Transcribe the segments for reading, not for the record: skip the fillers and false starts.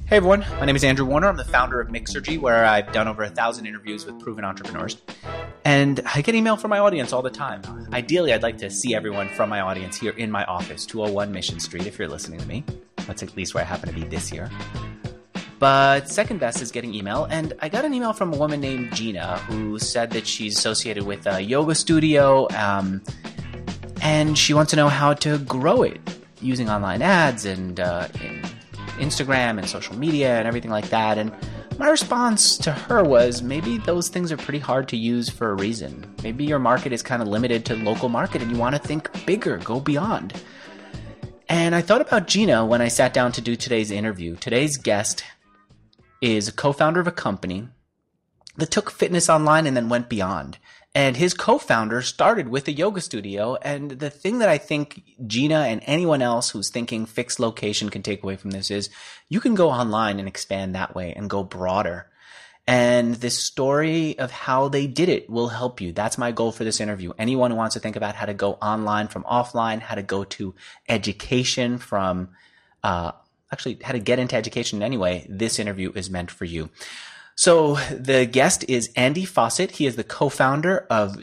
Hey everyone, my name is Andrew Warner. I'm the founder of Mixergy, where I've done over 1,000 interviews with proven entrepreneurs. And I get email from my audience all the time. Ideally, I'd like to see everyone from my audience here in my office, 201 Mission Street, if you're listening to me. That's at least where I happen to be this year. But second best is getting email. And I got an email from a woman named Gina who said that she's associated with a yoga studio, and she wants to know how to grow it using online ads and Instagram and social media and everything like that. And my response to her was, maybe those things are pretty hard to use for a reason. Maybe your market is kind of limited to local market and you want to think bigger, go beyond. And I thought about Gina when I sat down to do today's interview. Today's guest is a co-founder of a company that took fitness online and then went beyond. And his co-founder started with a yoga studio. And the thing that I think Gina and anyone else who's thinking fixed location can take away from this is you can go online and expand that way and go broader. And this story of how they did it will help you. That's my goal for this interview. Anyone who wants to think about how to go online from offline, how to go to education from, how to get into education anyway, this interview is meant for you. So the guest is Andy Fawcett. He is the co-founder of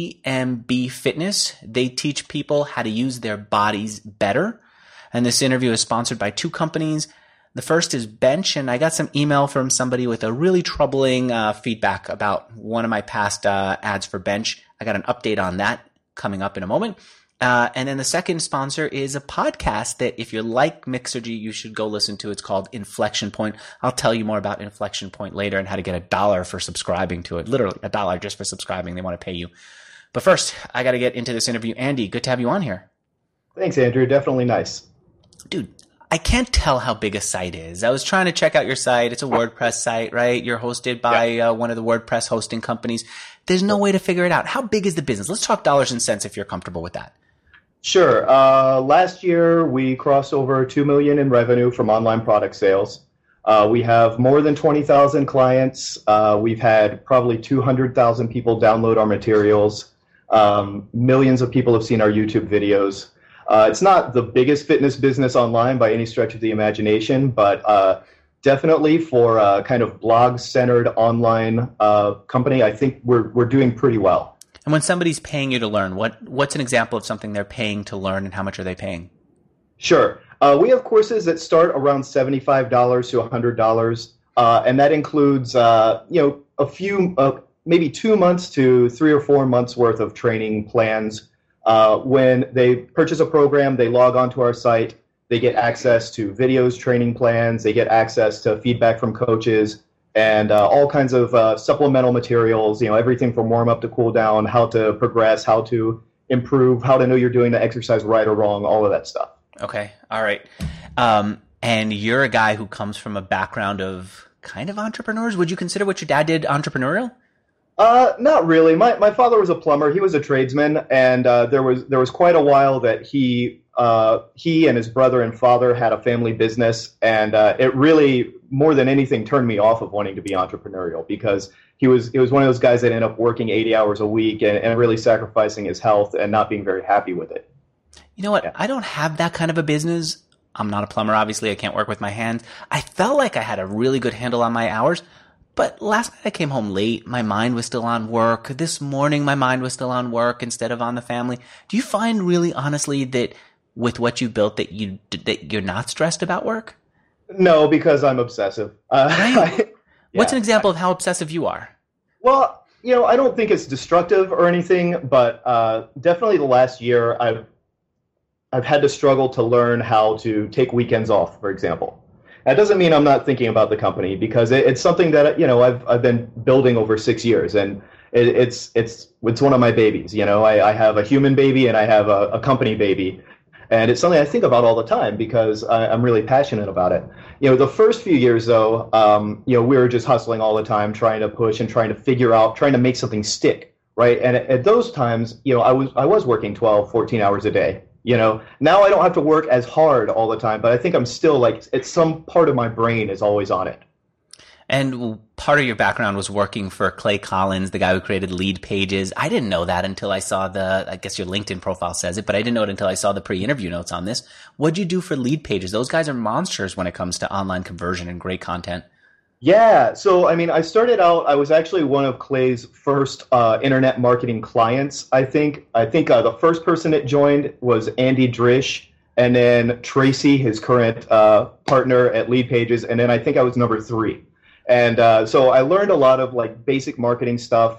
GMB Fitness. They teach people how to use their bodies better. And this interview is sponsored by two companies. The first is Bench, and I got some email from somebody with a really troubling feedback about one of my past ads for Bench. I got an update on that coming up in a moment. And then the second sponsor is a podcast that if you like Mixergy, you should go listen to. It's called Inflection Point. I'll tell you more about Inflection Point later and how to get $1 for subscribing to it. Literally $1 just for subscribing. They want to pay you. But first, I got to get into this interview. Andy, good to have you on here. Thanks, Andrew. Definitely nice. Dude, I can't tell how big a site is. I was trying to check out your site. It's a WordPress site, right? You're hosted by one of the WordPress hosting companies. There's no way to figure it out. How big is the business? Let's talk dollars and cents if you're comfortable with that. Sure. Last year, we crossed over $2 million in revenue from online product sales. We have more than 20,000 clients. We've had probably 200,000 people download our materials. Millions of people have seen our YouTube videos. It's not the biggest fitness business online by any stretch of the imagination, but definitely for a kind of blog-centered online company, I think we're doing pretty well. And when somebody's paying you to learn, what's an example of something they're paying to learn, and how much are they paying? Sure. We have courses that start around $75 to $100, and that includes a few, maybe 2 months to 3 or 4 months worth of training plans. When they purchase a program, they log onto our site. They get access to videos, training plans. They get access to feedback from coaches, and all kinds of supplemental materials, everything from warm up to cool down, how to progress, how to improve, how to know you're doing the exercise right or wrong, all of that stuff. Okay. All right. And you're a guy who comes from a background of kind of entrepreneurs. Would you consider what your dad did entrepreneurial? Not really. My father was a plumber. He was a tradesman, and there was quite a while that he and his brother and father had a family business, and it really, more than anything, turned me off of wanting to be entrepreneurial, because he was one of those guys that ended up working 80 hours a week and really sacrificing his health and not being very happy with it. You know what? Yeah. I don't have that kind of a business. I'm not a plumber, obviously. I can't work with my hands. I felt like I had a really good handle on my hours. But last night I came home late. My mind was still on work. This morning my mind was still on work instead of on the family. Do you find really honestly that with what you built that you're not stressed about work? No, because I'm obsessive. Right? What's an example of how obsessive you are? Well, I don't think it's destructive or anything, but definitely the last year I've had to struggle to learn how to take weekends off, for example. That doesn't mean I'm not thinking about the company, because it's something that I've been building over 6 years, and it's one of my babies. I have a human baby and I have a company baby, and it's something I think about all the time because I'm really passionate about it. The first few years though, we were just hustling all the time, trying to push and trying to figure out, trying to make something stick, right? And at those times, I was working 12, 14 hours a day. Now I don't have to work as hard all the time, but I think I'm still it's some part of my brain is always on it. And part of your background was working for Clay Collins, the guy who created Lead Pages. I didn't know that until I saw I guess your LinkedIn profile says it, but I didn't know it until I saw the pre-interview notes on this. What'd you do for Lead Pages? Those guys are monsters when it comes to online conversion and great content. Yeah, so I mean, I started out, I was actually one of Clay's first internet marketing clients, I think. The first person that joined was Andy Drish, and then Tracy, his current partner at Lead Pages, and then I think I was number 3. And so I learned a lot of like basic marketing stuff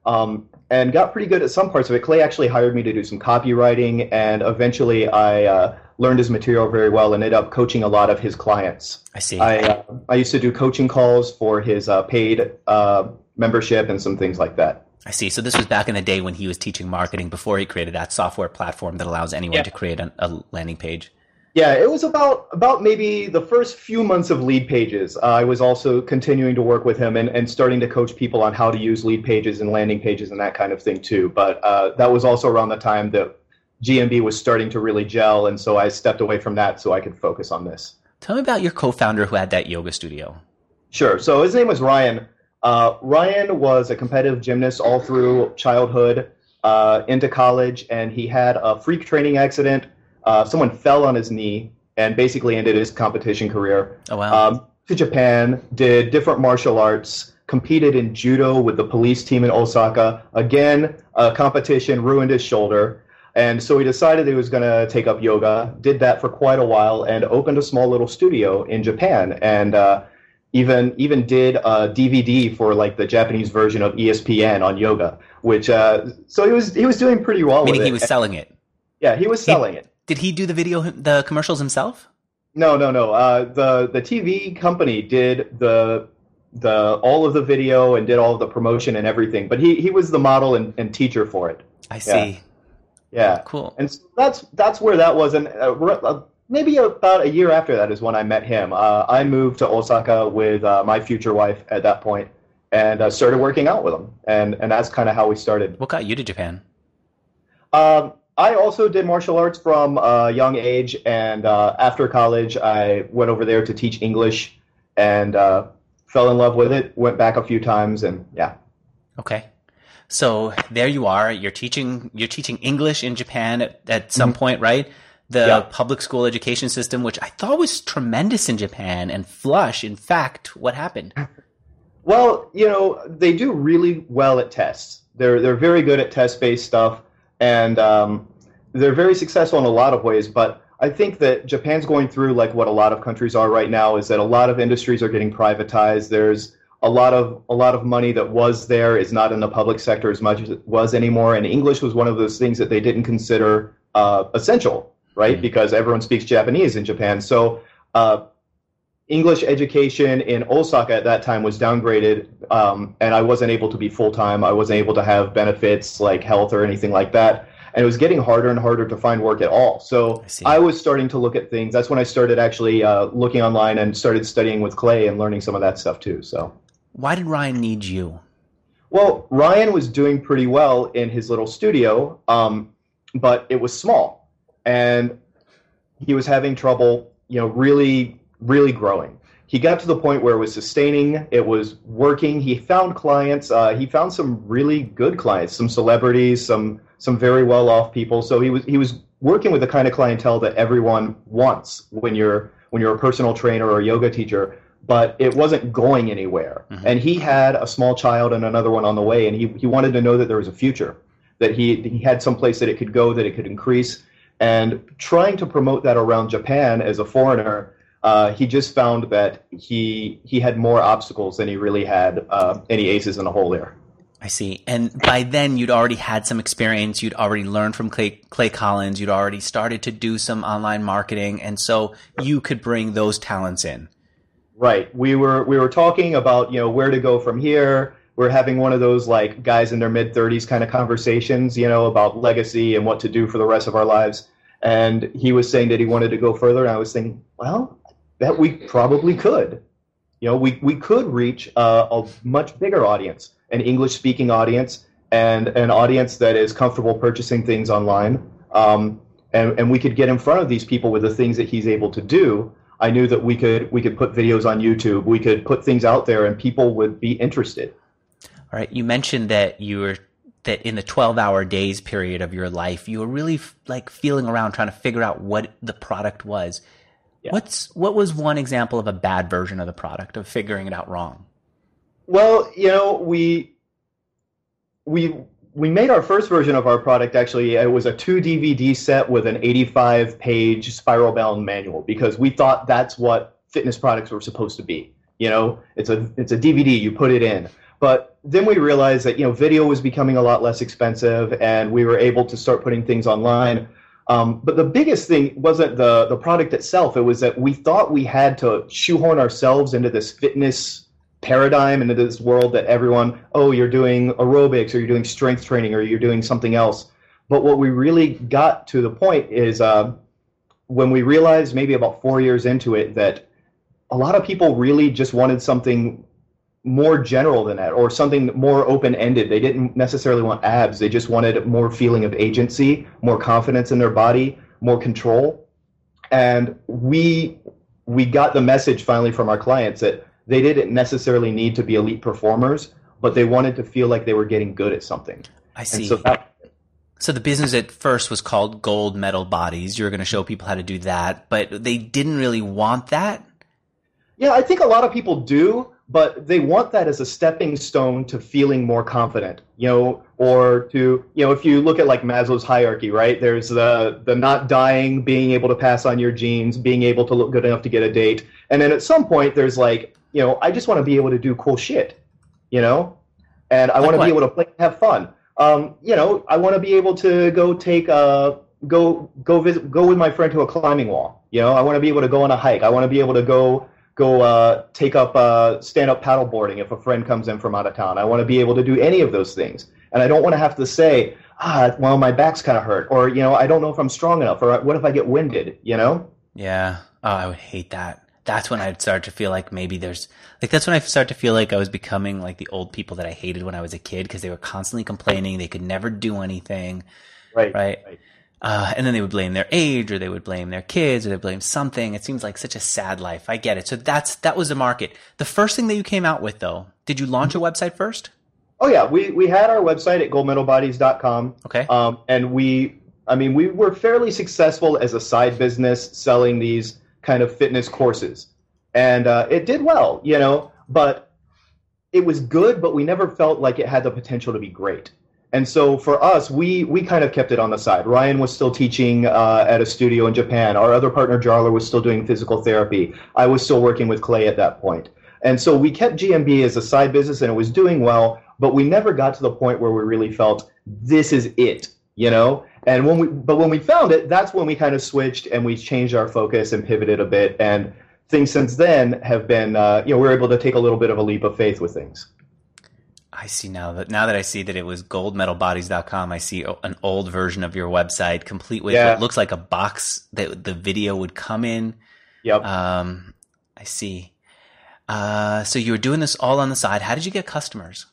and got pretty good at some parts of it. Clay actually hired me to do some copywriting, and eventually I learned his material very well and ended up coaching a lot of his clients. I see. I used to do coaching calls for his paid membership and some things like that. I see. So this was back in the day when he was teaching marketing before he created that software platform that allows anyone to create a landing page. Yeah, it was about maybe the first few months of Lead Pages. I was also continuing to work with him and starting to coach people on how to use Lead Pages and landing pages and that kind of thing too. But that was also around the time that GMB was starting to really gel, and so I stepped away from that so I could focus on this. Tell me about your co-founder who had that yoga studio. Sure. So his name was Ryan. Ryan was a competitive gymnast all through childhood into college, and he had a freak training accident. Someone fell on his knee and basically ended his competition career. Oh, wow. To Japan, did different martial arts, competed in judo with the police team in Osaka. Again, a competition ruined his shoulder. And so he decided he was going to take up yoga, did that for quite a while, and opened a small little studio in Japan. And even did a DVD for like the Japanese version of ESPN on yoga, which so he was doing pretty well with it. Meaning he was selling it. Yeah, he was selling it. Did he do the commercials himself? No. The TV company did the all of the video and did all of the promotion and everything, but he was the model and teacher for it. I see. Yeah. Cool. And so that's where that was, and maybe about a year after that is when I met him. I moved to Osaka with my future wife at that point, and started working out with him, and that's kind of how we started. What got you to Japan? I also did martial arts from a young age, and after college, I went over there to teach English, and fell in love with it. Went back a few times, and yeah. Okay. So there you are. You're teaching English in Japan at some point, right? The public school education system, which I thought was tremendous in Japan and flush. In fact, what happened? Well, they do really well at tests. They're very good at test-based stuff, and they're very successful in a lot of ways. But I think that Japan's going through like what a lot of countries are right now, is that a lot of industries are getting privatized. There's a lot of money that was there is not in the public sector as much as it was anymore. And English was one of those things that they didn't consider essential, right? Mm-hmm. Because everyone speaks Japanese in Japan. So English education in Osaka at that time was downgraded, and I wasn't able to be full-time. I wasn't able to have benefits like health or anything like that. And it was getting harder and harder to find work at all. So I was starting to look at things. That's when I started actually looking online and started studying with Clay and learning some of that stuff too. So. Why did Ryan need you? Well, Ryan was doing pretty well in his little studio, but it was small, and he was having trouble, really, really growing. He got to the point where it was sustaining, it was working. He found clients. He found some really good clients, some celebrities, some very well-off people. So he was working with the kind of clientele that everyone wants when you're a personal trainer or a yoga teacher. But it wasn't going anywhere. Mm-hmm. And he had a small child and another one on the way, and he wanted to know that there was a future, that he had some place that it could go, that it could increase. And trying to promote that around Japan as a foreigner, he just found that he had more obstacles than he really had any aces in the hole there. I see. And by then, you'd already had some experience. You'd already learned from Clay Collins. You'd already started to do some online marketing. And so you could bring those talents in. Right. We were talking about, where to go from here. We're having one of those like guys in their mid-30s kind of conversations, about legacy and what to do for the rest of our lives. And he was saying that he wanted to go further. And I was thinking, well, that we probably could. We could reach a much bigger audience, an English-speaking audience, and an audience that is comfortable purchasing things online. And we could get in front of these people with the things that he's able to do. I knew that we could put videos on YouTube, we could put things out there, and people would be interested. All right. You mentioned that that in the 12-hour days period of your life, you were really like feeling around trying to figure out what the product was. Yeah. What was one example of a bad version of the product, of figuring it out wrong? Well, we made our first version of our product, actually. It was a 2 DVD set with an 85-page spiral-bound manual, because we thought that's what fitness products were supposed to be. It's a DVD, you put it in. But then we realized that, video was becoming a lot less expensive, and we were able to start putting things online. But the biggest thing wasn't the product itself. It was that we thought we had to shoehorn ourselves into this fitness paradigm, into this world that everyone, you're doing aerobics, or you're doing strength training, or you're doing something else. But what we really got to the point is when we realized, maybe about 4 years into it, that a lot of people really just wanted something more general than that, or something more open-ended. They didn't necessarily want abs. They just wanted more feeling of agency, more confidence in their body, more control. And we got the message finally from our clients that they didn't necessarily need to be elite performers, but they wanted to feel like they were getting good at something. I see. And so the business at first was called Gold Medal Bodies. You were going to show people how to do that, but they didn't really want that? Yeah, I think a lot of people do, but they want that as a stepping stone to feeling more confident, or to, if you look at like Maslow's hierarchy, right? There's the not dying, being able to pass on your genes, being able to look good enough to get a date. And then at some point there's like, I just want to be able to do cool shit, and I want to be able to play, have fun. I want to be able to go with my friend to a climbing wall. I want to be able to go on a hike. I want to be able to go take up stand-up paddleboarding if a friend comes in from out of town. I want to be able to do any of those things. And I don't want to have to say, my back's kind of hurt, or, I don't know if I'm strong enough, or what if I get winded, Yeah. Oh, I would hate that. That's when I'd start to feel like maybe that's when I start to feel like I was becoming like the old people that I hated when I was a kid, because they were constantly complaining. They could never do anything. Right. And then they would blame their age, or they would blame their kids, or they would blame something. It seems like such a sad life. I get it. So that was the market. The first thing that you came out with, though, did you launch a website first? Oh, yeah. We had our website at goldmedalbodies.com. Okay. And we were fairly successful as a side business selling these kind of fitness courses. And it did well, but it was good, but we never felt like it had the potential to be great. And so for us, we kind of kept it on the side. Ryan was still teaching at a studio in Japan. Our other partner, Jarler, was still doing physical therapy. I was still working with Clay at that point. And so we kept GMB as a side business, and it was doing well, but we never got to the point where we really felt this is it, And when we found it, that's when we kind of switched and we changed our focus and pivoted a bit. And things since then have been, we're able to take a little bit of a leap of faith with things. I see now that I see that it was goldmedalbodies.com, I see an old version of your website, complete with what looks like a box that the video would come in. Yep. I see. So you were doing this all on the side. How did you get customers?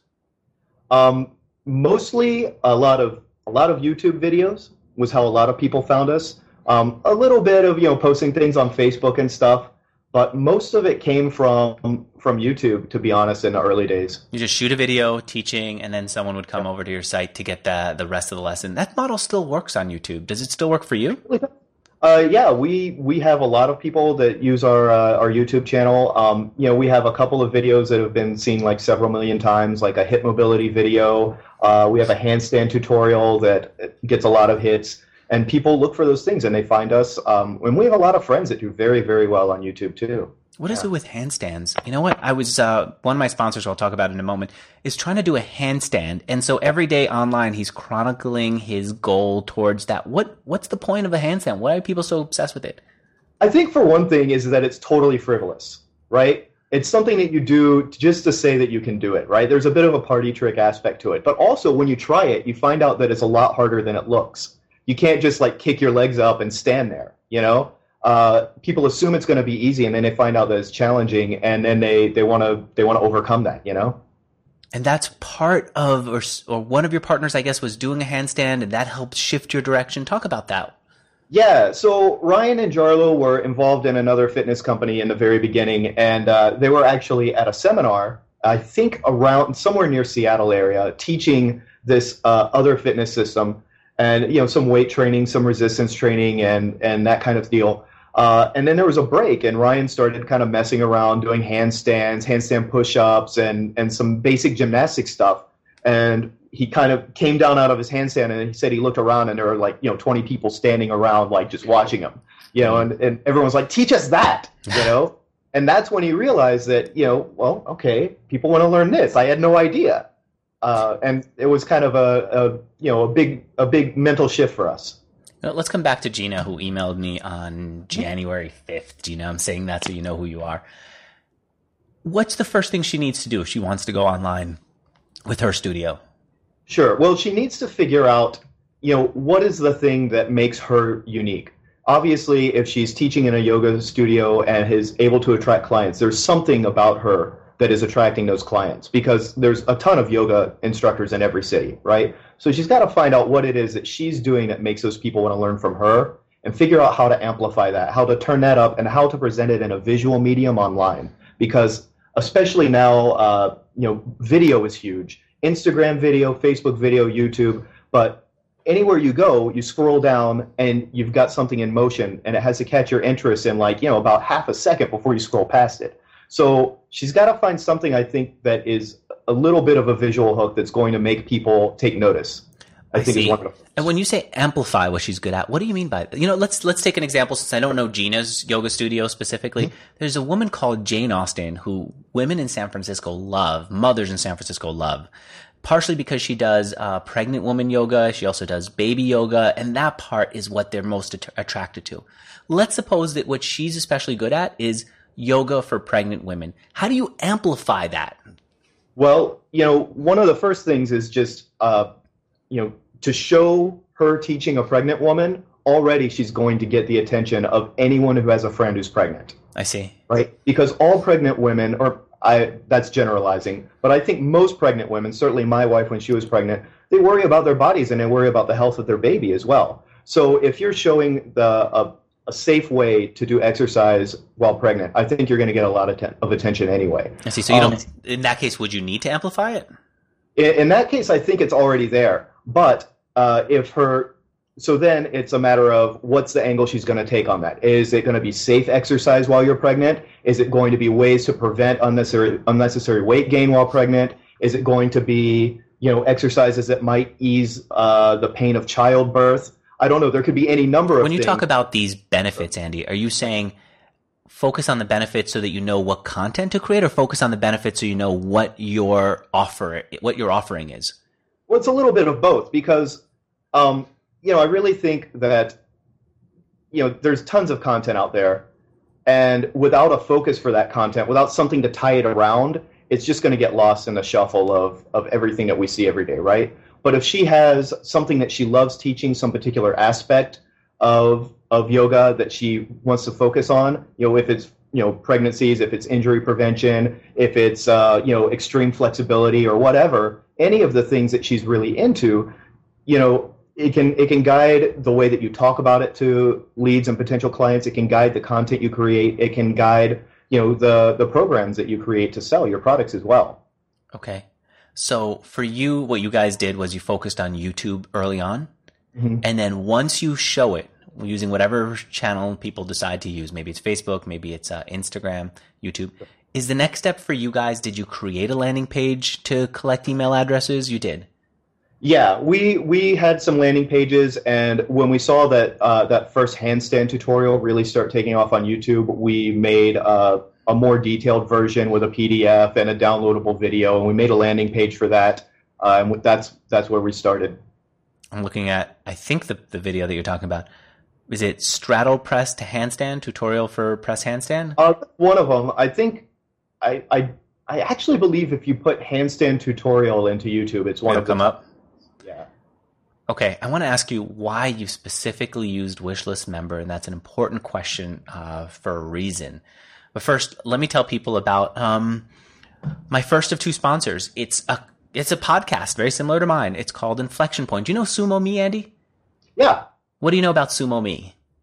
Mostly a lot of YouTube videos was how a lot of people found us. A little bit of, posting things on Facebook and stuff. But most of it came from YouTube, to be honest, in the early days. You just shoot a video teaching, and then someone would come over to your site to get the rest of the lesson. That model still works on YouTube. Does it still work for you? Yeah, we have a lot of people that use our YouTube channel. We have a couple of videos that have been seen like several million times, like a hip mobility video. We have a handstand tutorial that gets a lot of hits. And people look for those things, and they find us. And we have a lot of friends that do very, very well on YouTube, too. What is it with handstands? You know what? I was one of my sponsors, who I'll talk about in a moment, is trying to do a handstand. And so every day online, he's chronicling his goal towards that. What's the point of a handstand? Why are people so obsessed with it? I think for one thing is that it's totally frivolous, right? It's something that you do just to say that you can do it, right? There's a bit of a party trick aspect to it. But also, when you try it, you find out that it's a lot harder than it looks. You can't just like kick your legs up and stand there, People assume it's going to be easy, and then they find out that it's challenging, and then they want to overcome that, And that's part of, or one of your partners, I guess, was doing a handstand, and that helped shift your direction. Talk about that. Yeah, so Ryan and Jarlo were involved in another fitness company in the very beginning, and they were actually at a seminar, I think around somewhere near Seattle area, teaching this other fitness system, and some weight training, some resistance training, and that kind of deal. And then there was a break, and Ryan started kind of messing around, doing handstand push-ups, and some basic gymnastic stuff. And he kind of came down out of his handstand, and he said he looked around, and there were 20 people standing around, like just watching him, and everyone's like, teach us that, And that's when he realized that, well, okay, people want to learn this. I had no idea. And it was kind of a big mental shift for us. Let's come back to Gina, who emailed me on January 5th. Gina, I'm saying that so you know who you are. What's the first thing she needs to do if she wants to go online with her studio? Sure. Well, she needs to figure out, what is the thing that makes her unique. Obviously, if she's teaching in a yoga studio and is able to attract clients, there's something about her that is attracting those clients, because there's a ton of yoga instructors in every city, right? So she's got to find out what it is that she's doing that makes those people want to learn from her, and figure out how to amplify that, how to turn that up, and how to present it in a visual medium online. Because especially now, video is huge. Instagram video, Facebook video, YouTube, but anywhere you go, you scroll down and you've got something in motion, and it has to catch your interest in about half a second before you scroll past it. So she's got to find something, I think, that is a little bit of a visual hook that's going to make people take notice. I think see. Is wonderful. And when you say amplify what she's good at, what do you mean by that? Let's take an example, since I don't know Gina's yoga studio specifically. Mm-hmm. There's a woman called Jane Austen who women in San Francisco love, mothers in San Francisco love, partially because she does pregnant woman yoga. She also does baby yoga, and that part is what they're most attracted to. Let's suppose that what she's especially good at is yoga for pregnant women. How do you amplify that? Well, one of the first things is just, to show her teaching a pregnant woman, already she's going to get the attention of anyone who has a friend who's pregnant. I see. Right? Because all pregnant women, that's generalizing, but I think most pregnant women, certainly my wife when she was pregnant, they worry about their bodies and they worry about the health of their baby as well. So if you're showing a safe way to do exercise while pregnant, I think you're going to get a lot of attention anyway. I see. So you don't. In that case, would you need to amplify it? In that case, I think it's already there. But so then it's a matter of what's the angle she's going to take on that. Is it going to be safe exercise while you're pregnant? Is it going to be ways to prevent unnecessary weight gain while pregnant? Is it going to be exercises that might ease the pain of childbirth? I don't know. There could be any number of things. When you talk about these benefits, Andy, are you saying focus on the benefits so that you know what content to create, or focus on the benefits so you know what your offering is? Well, it's a little bit of both, because I really think that there's tons of content out there, and without a focus for that content, without something to tie it around, it's just going to get lost in the shuffle of everything that we see every day, right? But if she has something that she loves teaching, some particular aspect of yoga that she wants to focus on, if it's pregnancies, if it's injury prevention, if it's extreme flexibility or whatever, any of the things that she's really into, it can guide the way that you talk about it to leads and potential clients. It can guide the content you create. It can guide the programs that you create to sell your products as well. Okay. So for you, what you guys did was you focused on YouTube early on. Mm-hmm. And then once you show it, using whatever channel people decide to use, maybe it's Facebook, maybe it's Instagram, YouTube, is the next step for you guys, did you create a landing page to collect email addresses? You did. Yeah, we had some landing pages, and when we saw that that first handstand tutorial really start taking off on YouTube, we made a more detailed version with a PDF and a downloadable video, and we made a landing page for that, and that's where we started. I'm looking at, I think the video that you're talking about. Is it straddle press to handstand tutorial for press handstand? One of them. I think I actually believe if you put handstand tutorial into YouTube, it's one of them. It'll come up. Yeah. Okay, I want to ask you why you specifically used Wishlist Member, and that's an important question for a reason. But first, let me tell people about my first of two sponsors. It's a podcast very similar to mine. It's called Inflection Point. Do you know Sumo Me, Andy? Yeah. What do you know about Sumo Me?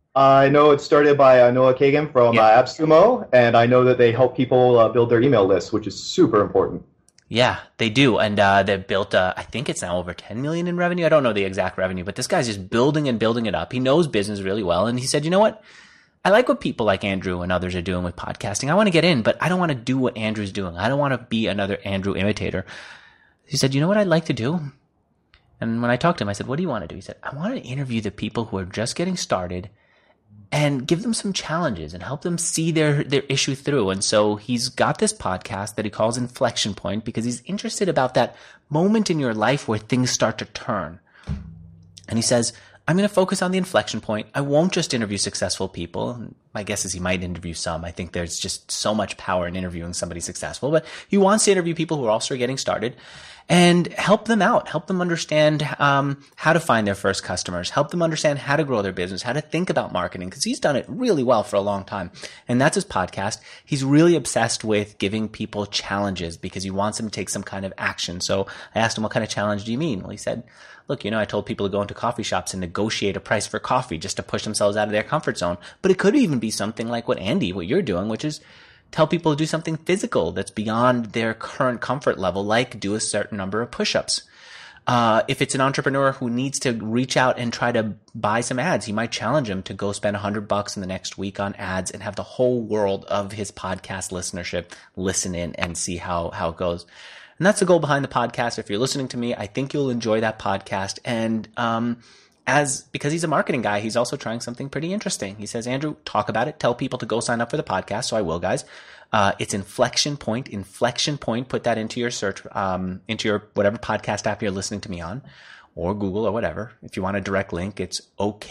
I know it's started by Noah Kagan from AppSumo, and I know that they help people build their email lists, which is super important. Yeah, they do. And they've built, I think it's now over 10 million in revenue. I don't know the exact revenue, but this guy's just building and building it up. He knows business really well. And he said, you know what? I like what people like Andrew and others are doing with podcasting. I want to get in, but I don't want to do what Andrew's doing. I don't want to be another Andrew imitator. He said, you know what I'd like to do? And when I talked to him, I said, what do you want to do? He said, I want to interview the people who are just getting started and give them some challenges and help them see their issue through. And so he's got this podcast that he calls Inflection Point because he's interested about that moment in your life where things start to turn. And he says, I'm going to focus on the inflection point. I won't just interview successful people. My guess is he might interview some. I think there's just so much power in interviewing somebody successful, but he wants to interview people who are also getting started and help them out, help them understand how to find their first customers, help them understand how to grow their business, how to think about marketing, because he's done it really well for a long time. And that's his podcast. He's really obsessed with giving people challenges because he wants them to take some kind of action. So I asked him, what kind of challenge do you mean? Well, he said, look, I told people to go into coffee shops and negotiate a price for coffee just to push themselves out of their comfort zone. But it could even be something like what you're doing, which is tell people to do something physical that's beyond their current comfort level, like do a certain number of push-ups. If it's an entrepreneur who needs to reach out and try to buy some ads, he might challenge him to go spend $100 in the next week on ads and have the whole world of his podcast listenership listen in and see how it goes. And that's the goal behind the podcast. If you're listening to me, I think you'll enjoy that podcast. And because he's a marketing guy, he's also trying something pretty interesting. He says, Andrew, talk about it. Tell people to go sign up for the podcast. So I will, guys. It's Inflection Point. Put that into your search, into your whatever podcast app you're listening to me on, or Google or whatever. If you want a direct link, it's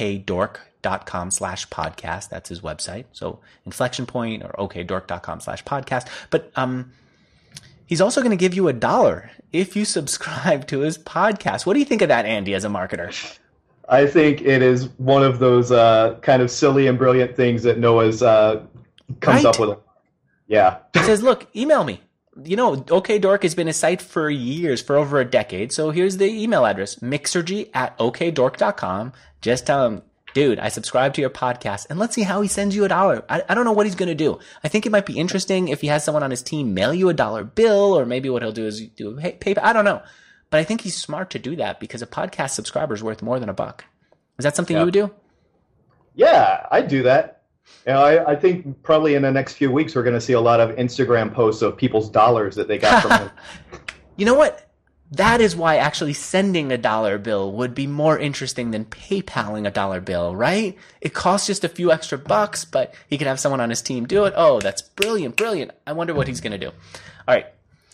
okdork.com/podcast. That's his website. So Inflection Point or okdork.com/podcast. But he's also going to give you $1 if you subscribe to his podcast. What do you think of that, Andy, as a marketer? I think it is one of those kind of silly and brilliant things that Noah's comes up with. Yeah. He says, look, email me. OKDork has been a site for years, for over a decade. So here's the email address, mixergy@okdork.com. Just tell him, dude, I subscribe to your podcast, and let's see how he sends you $1. I don't know what he's going to do. I think it might be interesting if he has someone on his team mail you a $1 bill, or maybe what he'll do is do PayPal. I don't know. But I think he's smart to do that because a podcast subscriber is worth more than $1. Is that something you would do? Yeah, I'd do that. I think probably in the next few weeks we're going to see a lot of Instagram posts of people's dollars that they got from him. You know what? That is why actually sending a $1 bill would be more interesting than PayPaling a $1 bill, right? It costs just a few extra bucks, but he could have someone on his team do it. Oh, that's brilliant. I wonder what he's going to do. All right.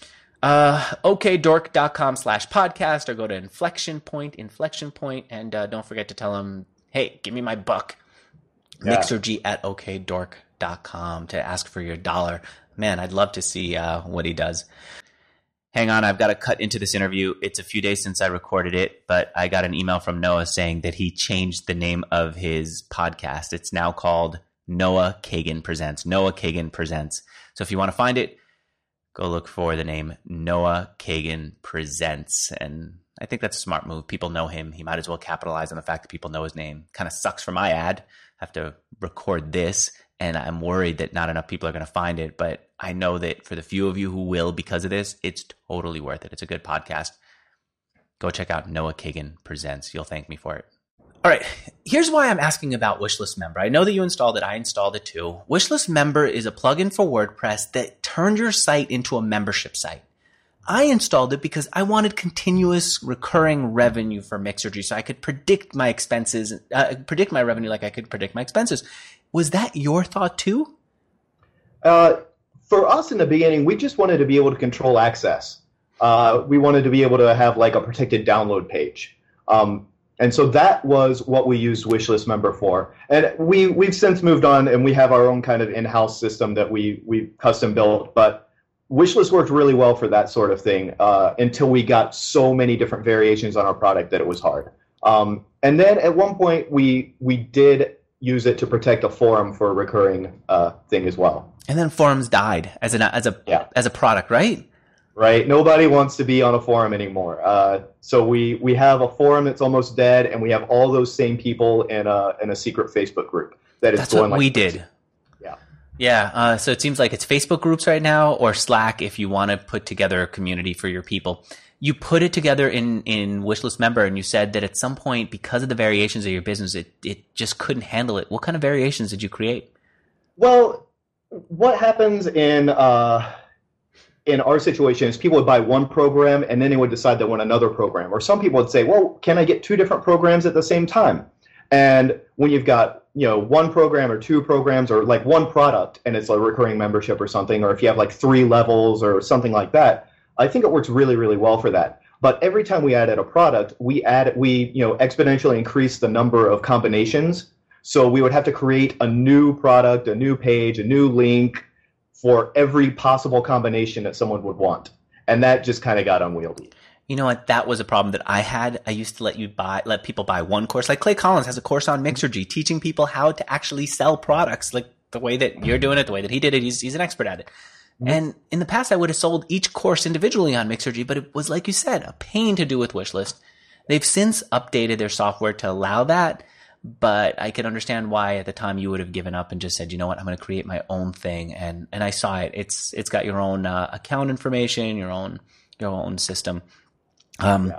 okdork.com/podcast, or go to Inflection Point, and don't forget to tell him, hey, give me my buck. Yeah. Mixergy@okdork.com to ask for your $1. Man, I'd love to see what he does. Hang on, I've got to cut into this interview. It's a few days since I recorded it, but I got an email from Noah saying that he changed the name of his podcast. It's now called Noah Kagan Presents. Noah Kagan Presents. So if you want to find it, go look for the name Noah Kagan Presents. And I think that's a smart move. People know him. He might as well capitalize on the fact that people know his name. Kind of sucks for my ad. I have to record this, and I'm worried that not enough people are going to find it. But I know that for the few of you who will because of this, it's totally worth it. It's a good podcast. Go check out Noah Kagan Presents. You'll thank me for it. All right, here's why I'm asking about Wishlist Member. I know that you installed it. I installed it too. Wishlist Member is a plugin for WordPress that turned your site into a membership site. I installed it because I wanted continuous recurring revenue for Mixergy so I could predict my expenses, predict my revenue like I could predict my expenses. Was that your thought too? For us in the beginning, we just wanted to be able to control access. We wanted to be able to have like a protected download page. And so that was what we used Wishlist Member for. And we've since moved on, and we have our own kind of in-house system that we custom built. But Wishlist worked really well for that sort of thing until we got so many different variations on our product that it was hard. And then at one point, we did use it to protect a forum for a recurring thing as well. And then forums died as a product, right? right? Nobody wants to be on a forum anymore. So we have a forum that's almost dead, and we have all those same people in a secret Facebook group that is That's going what like we crazy. did. Yeah. Yeah. So it seems like it's Facebook groups right now, or Slack if you want to put together a community for your people. You put it together in Wishlist Member, and you said that at some point, because of the variations of your business, it just couldn't handle it. What kind of variations did you create? Well, what happens in our situation is people would buy one program and then they would decide they want another program. Or some people would say, well, can I get two different programs at the same time? And when you've got, one program or two programs or like one product and it's a recurring membership or something, or if you have like 3 levels or something like that, I think it works really, really well for that. But every time we added a product, we exponentially increased the number of combinations. So we would have to create a new product, a new page, a new link for every possible combination that someone would want. And that just kind of got unwieldy. You know what? That was a problem that I had. I used to let people buy one course. Like Clay Collins has a course on Mixergy teaching people how to actually sell products, like the way that you're doing it, the way that he did it. He's an expert at it. Mm-hmm. And in the past, I would have sold each course individually on Mixergy, but it was, like you said, a pain to do with Wishlist. They've since updated their software to allow that, but I can understand why at the time you would have given up and just said, you know what, I'm going to create my own thing. And I saw it. It's got your own account information, your own system. Yeah.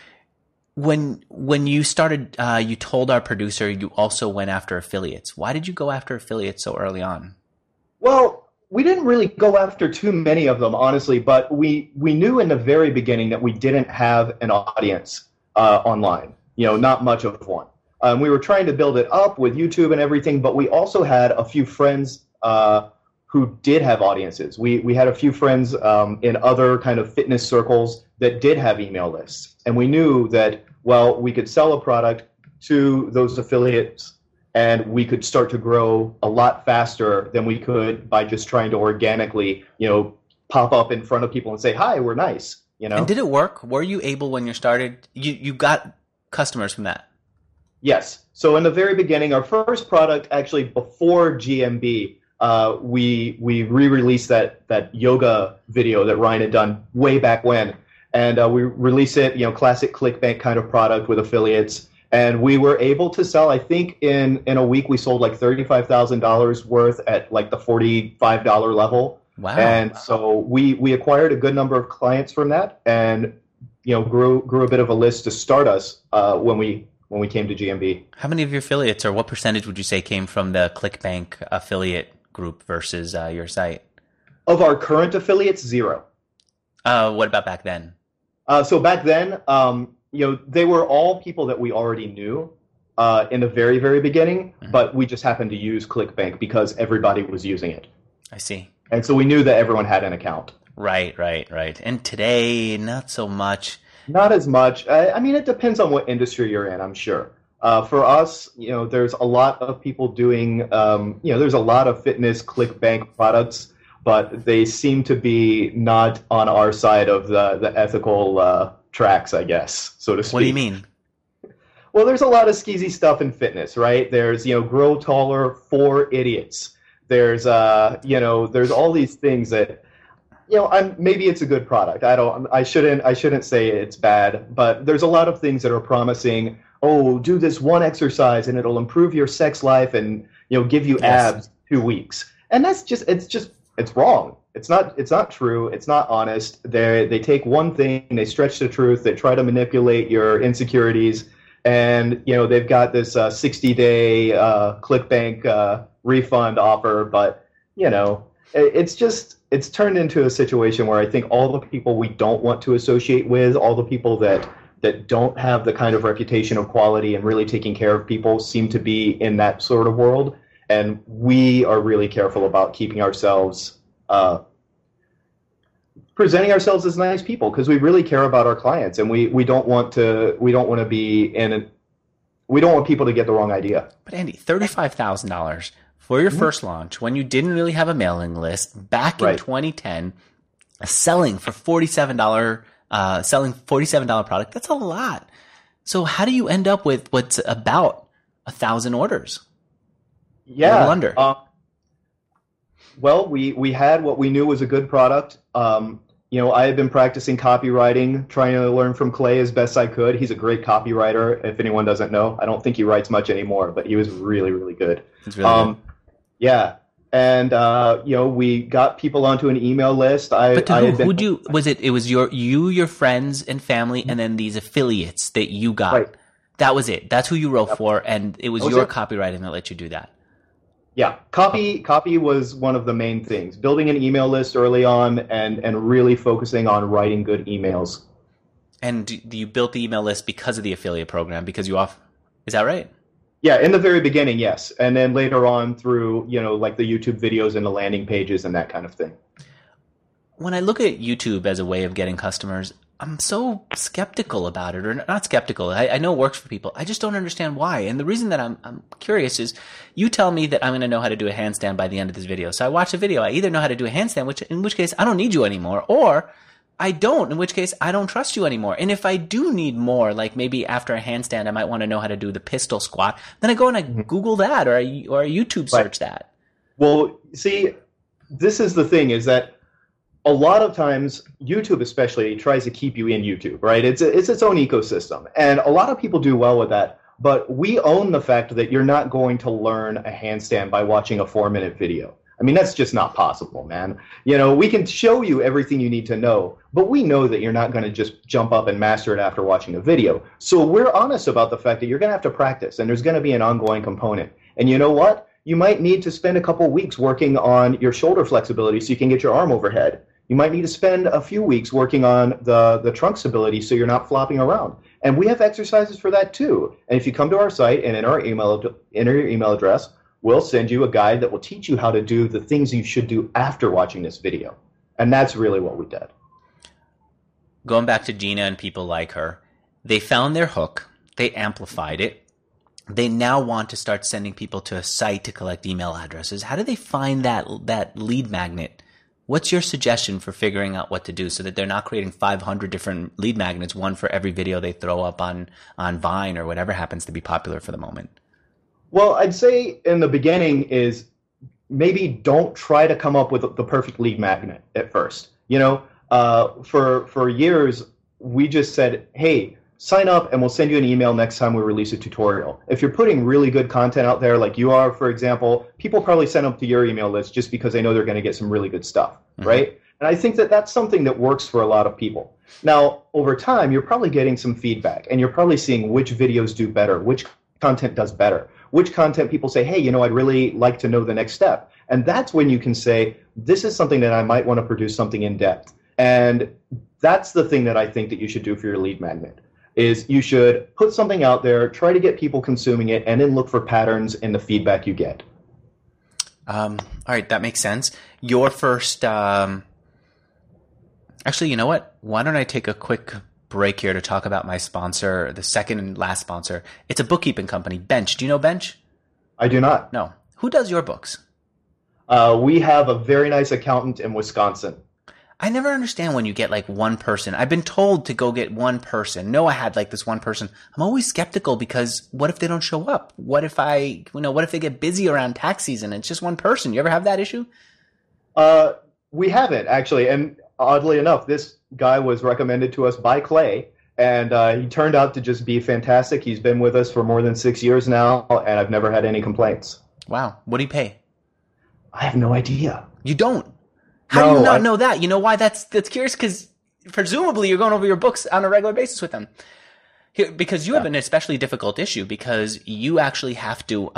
When you started, you told our producer you also went after affiliates. Why did you go after affiliates so early on? Well, we didn't really go after too many of them, honestly, but we knew in the very beginning that we didn't have an audience online, not much of one. We were trying to build it up with YouTube and everything, but we also had a few friends who did have audiences. We had a few friends in other kind of fitness circles that did have email lists. And we knew that, well, we could sell a product to those affiliates and we could start to grow a lot faster than we could by just trying to organically, pop up in front of people and say, hi, we're nice. And did it work? Were you able when you started, you got customers from that? Yes. So in the very beginning, our first product, actually before GMB, we re-released that yoga video that Ryan had done way back when. And we released it, classic ClickBank kind of product with affiliates. And we were able to sell, I think in a week, we sold like $35,000 worth at like the $45 level. Wow. And so we acquired a good number of clients from that and, grew a bit of a list to start us when we came to GMB. How many of your affiliates, or what percentage would you say came from the ClickBank affiliate group versus your site? Of our current affiliates, 0. What about back then? So back then, they were all people that we already knew in the very, very beginning, mm-hmm. but we just happened to use ClickBank because everybody was using it. I see. And so we knew that everyone had an account. Right. And today, not so much. Not as much. I mean, it depends on what industry you're in, I'm sure. For us, there's a lot of people doing, there's a lot of fitness ClickBank products, but they seem to be not on our side of the ethical tracks, I guess, so to speak. What do you mean? Well, there's a lot of skeezy stuff in fitness, right? There's, grow taller for idiots. There's, there's all these things that, maybe it's a good product. I shouldn't say it's bad, but there's a lot of things that are promising. Oh, do this one exercise and it'll improve your sex life and give you abs 2 weeks. And that's it's wrong. It's not true. It's not honest. They take one thing, they stretch the truth, they try to manipulate your insecurities, and they've got this 60-day ClickBank refund offer, but it's turned into a situation where I think all the people we don't want to associate with, all the people that don't have the kind of reputation of quality and really taking care of people seem to be in that sort of world. And we are really careful about keeping ourselves, presenting ourselves as nice people because we really care about our clients and we don't want people to get the wrong idea. But Andy, $35,000 for your first launch when you didn't really have a mailing list back in 2010, selling $47 product, that's a lot. So how do you end up with what's about 1,000 orders? Yeah. A little under. Well, we had what we knew was a good product. I had been practicing copywriting, trying to learn from Clay as best I could. He's a great copywriter, if anyone doesn't know. I don't think he writes much anymore, but he was really, really good. It's really good. Yeah. And, we got people onto an email list. But it was your friends and family, and then these affiliates that you got. Right. That was it. That's who you wrote for, and it was your copywriting that let you do that. Yeah, copy was one of the main things. Building an email list early on and really focusing on writing good emails. And you built the email list because of the affiliate program, because is that right? Yeah, in the very beginning, yes. And then later on through, like the YouTube videos and the landing pages and that kind of thing. When I look at YouTube as a way of getting customers, I'm so skeptical about it, or not skeptical. I know it works for people. I just don't understand why. And the reason that I'm curious is you tell me that I'm going to know how to do a handstand by the end of this video. So I watch the video. I either know how to do a handstand, in which case I don't need you anymore, or I don't, in which case I don't trust you anymore. And if I do need more, like maybe after a handstand, I might want to know how to do the pistol squat, then I go and I Google that or I YouTube search that. Well, see, this is the thing is that a lot of times, YouTube especially tries to keep you in YouTube, right? It's its own ecosystem. And a lot of people do well with that. But we own the fact that you're not going to learn a handstand by watching a 4-minute video. I mean, that's just not possible, man. We can show you everything you need to know, but we know that you're not going to just jump up and master it after watching a video. So we're honest about the fact that you're going to have to practice, and there's going to be an ongoing component. And you know what? You might need to spend a couple weeks working on your shoulder flexibility so you can get your arm overhead. You might need to spend a few weeks working on the trunk stability so you're not flopping around. And we have exercises for that too. And if you come to our site and enter your email address, we'll send you a guide that will teach you how to do the things you should do after watching this video. And that's really what we did. Going back to Gina and people like her, they found their hook. They amplified it. They now want to start sending people to a site to collect email addresses. How do they find that lead magnet? What's your suggestion for figuring out what to do so that they're not creating 500 different lead magnets, one for every video they throw up on Vine or whatever happens to be popular for the moment? Well, I'd say in the beginning is maybe don't try to come up with the perfect lead magnet at first. For years, we just said, hey, sign up and we'll send you an email next time we release a tutorial. If you're putting really good content out there like you are, for example, people probably send up to your email list just because they know they're going to get some really good stuff, right? And I think that that's something that works for a lot of people. Now, over time, you're probably getting some feedback and you're probably seeing which videos do better, which content does better, which content people say, hey, I'd really like to know the next step. And that's when you can say, this is something that I might want to produce something in depth. And that's the thing that I think that you should do for your lead magnet. Is you should put something out there, try to get people consuming it, and then look for patterns in the feedback you get. All right, that makes sense. Your first actually, you know what? Why don't I take a quick break here to talk about my sponsor, the second and last sponsor. It's a bookkeeping company, Bench. Do you know Bench? I do not. No. Who does your books? We have a very nice accountant in Wisconsin. I never understand when you get like one person. I've been told to go get one person. No, I had like this one person. I'm always skeptical because what if they don't show up? What if what if they get busy around tax season? It's just one person. You ever have that issue? We haven't actually. And oddly enough, this guy was recommended to us by Clay and he turned out to just be fantastic. He's been with us for more than 6 years now and I've never had any complaints. Wow. What do you pay? I have no idea. You don't? How do you not know that? You know why that's curious? Because presumably you're going over your books on a regular basis with them. Because you have an especially difficult issue because you actually have to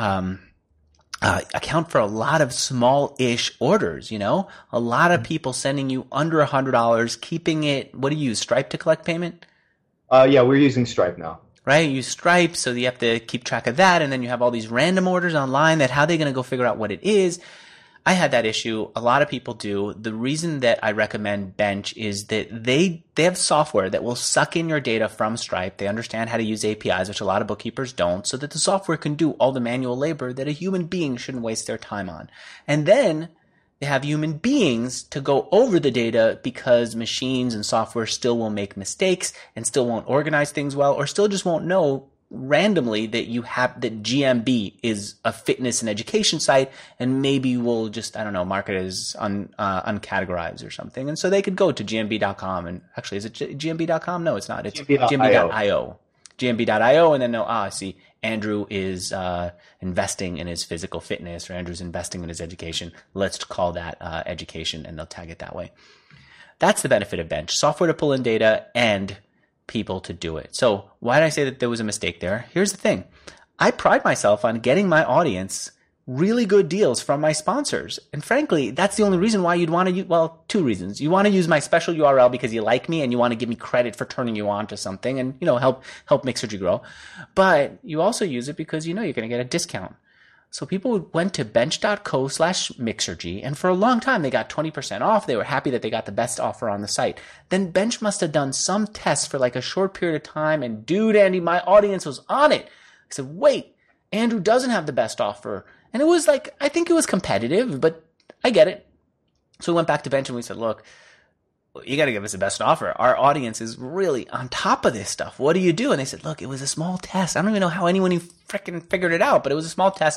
account for a lot of small-ish orders, A lot of people sending you under $100, keeping it, what do you use, Stripe to collect payment? Yeah, we're using Stripe now. Right? You use Stripe, so you have to keep track of that, and then you have all these random orders online that how are they going to go figure out what it is? I had that issue. A lot of people do. The reason that I recommend Bench is that they have software that will suck in your data from Stripe. They understand how to use APIs, which a lot of bookkeepers don't, so that the software can do all the manual labor that a human being shouldn't waste their time on. And then they have human beings to go over the data because machines and software still will make mistakes and still won't organize things well or still just won't know randomly that that GMB is a fitness and education site, and maybe we'll just, I don't know, mark it as uncategorized or something. And so they could go to gmb.com, and actually, is it gmb.com? No, it's not. It's gmb.io. gmb.io, and then I see Andrew is investing in his physical fitness, or Andrew's investing in his education. Let's call that education, and they'll tag it that way. That's the benefit of Bench. Software to pull in data and people to do it. So why did I say that there was a mistake there? Here's the thing. I pride myself on getting my audience really good deals from my sponsors. And frankly, that's the only reason why you'd want to use, well, two reasons. You want to use my special URL because you like me and you want to give me credit for turning you on to something and, help Mixergy grow. But you also use it because you're going to get a discount. So people went to bench.co/Mixergy, and for a long time they got 20% off. They were happy that they got the best offer on the site. Then Bench must have done some tests for like a short period of time, and dude, Andy, my audience was on it. I said, wait, Andrew doesn't have the best offer. And it was like, I think it was competitive, but I get it. So we went back to Bench and we said, look, you got to give us the best offer. Our audience is really on top of this stuff. What do you do? And they said, look, it was a small test. I don't even know how anyone freaking figured it out, but it was a small test.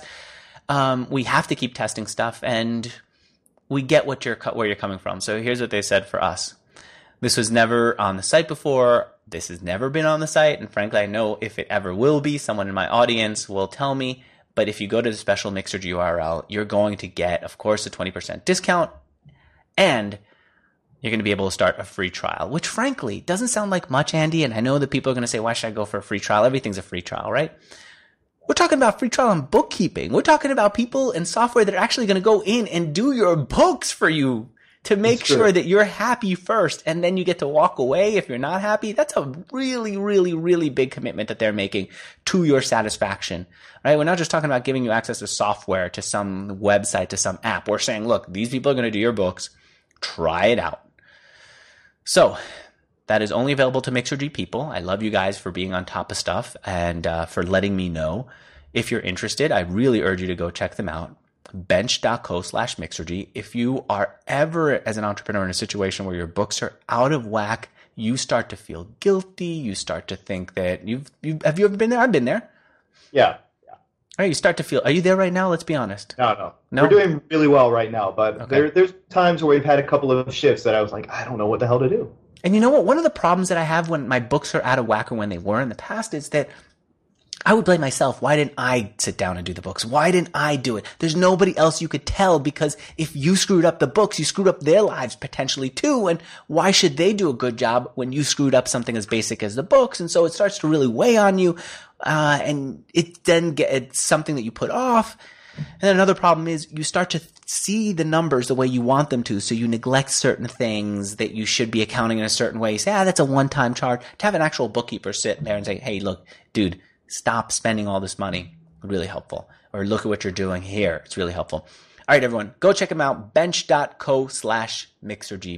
We have to keep testing stuff, and we get where you're coming from. So here's what they said for us. This was never on the site before. This has never been on the site. And frankly, I know if it ever will be, someone in my audience will tell me. But if you go to the special Mixergy URL, you're going to get, of course, a 20% discount, and you're going to be able to start a free trial, which frankly doesn't sound like much, Andy. And I know that people are going to say, why should I go for a free trial? Everything's a free trial, right? We're talking about free trial on bookkeeping. We're talking about people and software that are actually going to go in and do your books for you to make sure that you're happy first, and then you get to walk away if you're not happy. That's a really, really, really big commitment that they're making to your satisfaction, right? We're not just talking about giving you access to software, to some website, to some app. We're saying, look, these people are going to do your books. Try it out. So that is only available to Mixergy people. I love you guys for being on top of stuff and for letting me know. If you're interested, I really urge you to go check them out. Bench.co/Mixergy. If you are ever, as an entrepreneur, in a situation where your books are out of whack, you start to feel guilty. You start to think that have you ever been there? I've been there. Yeah. All right, you start to feel, are you there right now? Let's be honest. No. We're doing really well right now, but okay. There's times where we've had a couple of shifts that I was like, I don't know what the hell to do. And you know what? One of the problems that I have when my books are out of whack, or when they were in the past, is that I would blame myself. Why didn't I sit down and do the books? Why didn't I do it? There's nobody else you could tell, because if you screwed up the books, you screwed up their lives potentially too. And why should they do a good job when you screwed up something as basic as the books? And so it starts to really weigh on you. And it's something that you put off. And then another problem is you start to see the numbers the way you want them to. So you neglect certain things that you should be accounting in a certain way. You say, that's a one-time charge. To have an actual bookkeeper sit there and say, hey, look, dude, stop spending all this money. Really helpful. Or look at what you're doing here. It's really helpful. All right, everyone, go check them out. Bench.co/Mixergy.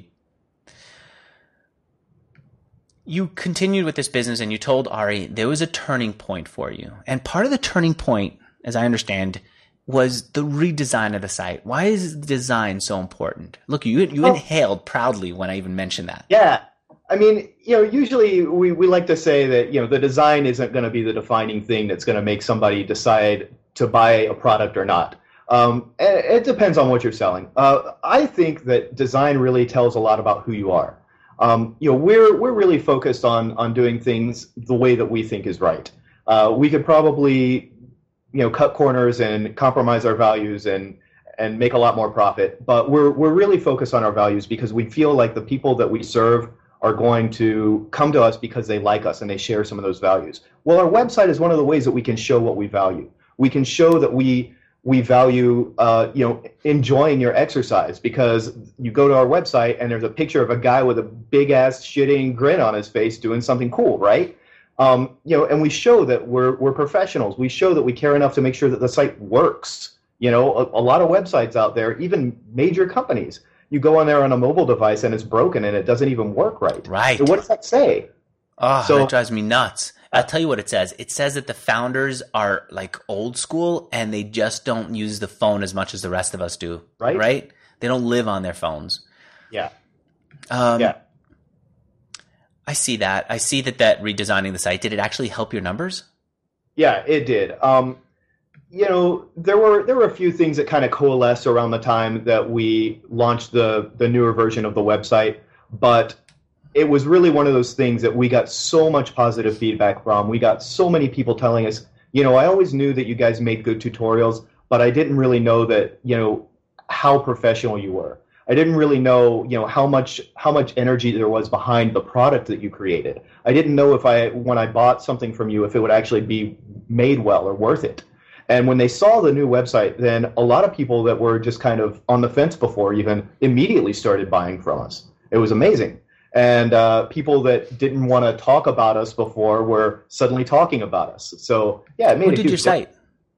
You continued with this business and you told Ari there was a turning point for you. And part of the turning point, as I understand, was the redesign of the site. Why is the design so important? Look, you inhaled proudly when I even mentioned that. Yeah. I mean, usually we like to say that, the design isn't going to be the defining thing that's going to make somebody decide to buy a product or not. It depends on what you're selling. I think that design really tells a lot about who you are. We're really focused on doing things the way that we think is right. We could probably, cut corners and compromise our values and make a lot more profit. But we're really focused on our values because we feel like the people that we serve are going to come to us because they like us and they share some of those values. Well, our website is one of the ways that we can show what we value. We can show that we value, enjoying your exercise, because you go to our website and there's a picture of a guy with a big ass shitting grin on his face doing something cool, right? And we show that we're professionals. We show that we care enough to make sure that the site works. A lot of websites out there, even major companies, you go on there on a mobile device and it's broken and it doesn't even work right. Right. So what does that say? Oh, that drives me nuts. I'll tell you what it says. It says that the founders are like old school and they just don't use the phone as much as the rest of us do. Right? They don't live on their phones. Yeah. I see that. I see that redesigning the site, did it actually help your numbers? Yeah, it did. There were a few things that kind of coalesced around the time that we launched the newer version of the website, but it was really one of those things that we got so much positive feedback from. We got so many people telling us, I always knew that you guys made good tutorials, but I didn't really know that, how professional you were. I didn't really know, how much energy there was behind the product that you created. I didn't know when I bought something from you, if it would actually be made well or worth it. And when they saw the new website, then a lot of people that were just kind of on the fence before even immediately started buying from us. It was amazing. And people that didn't want to talk about us before were suddenly talking about us. So, yeah, it made a huge your site?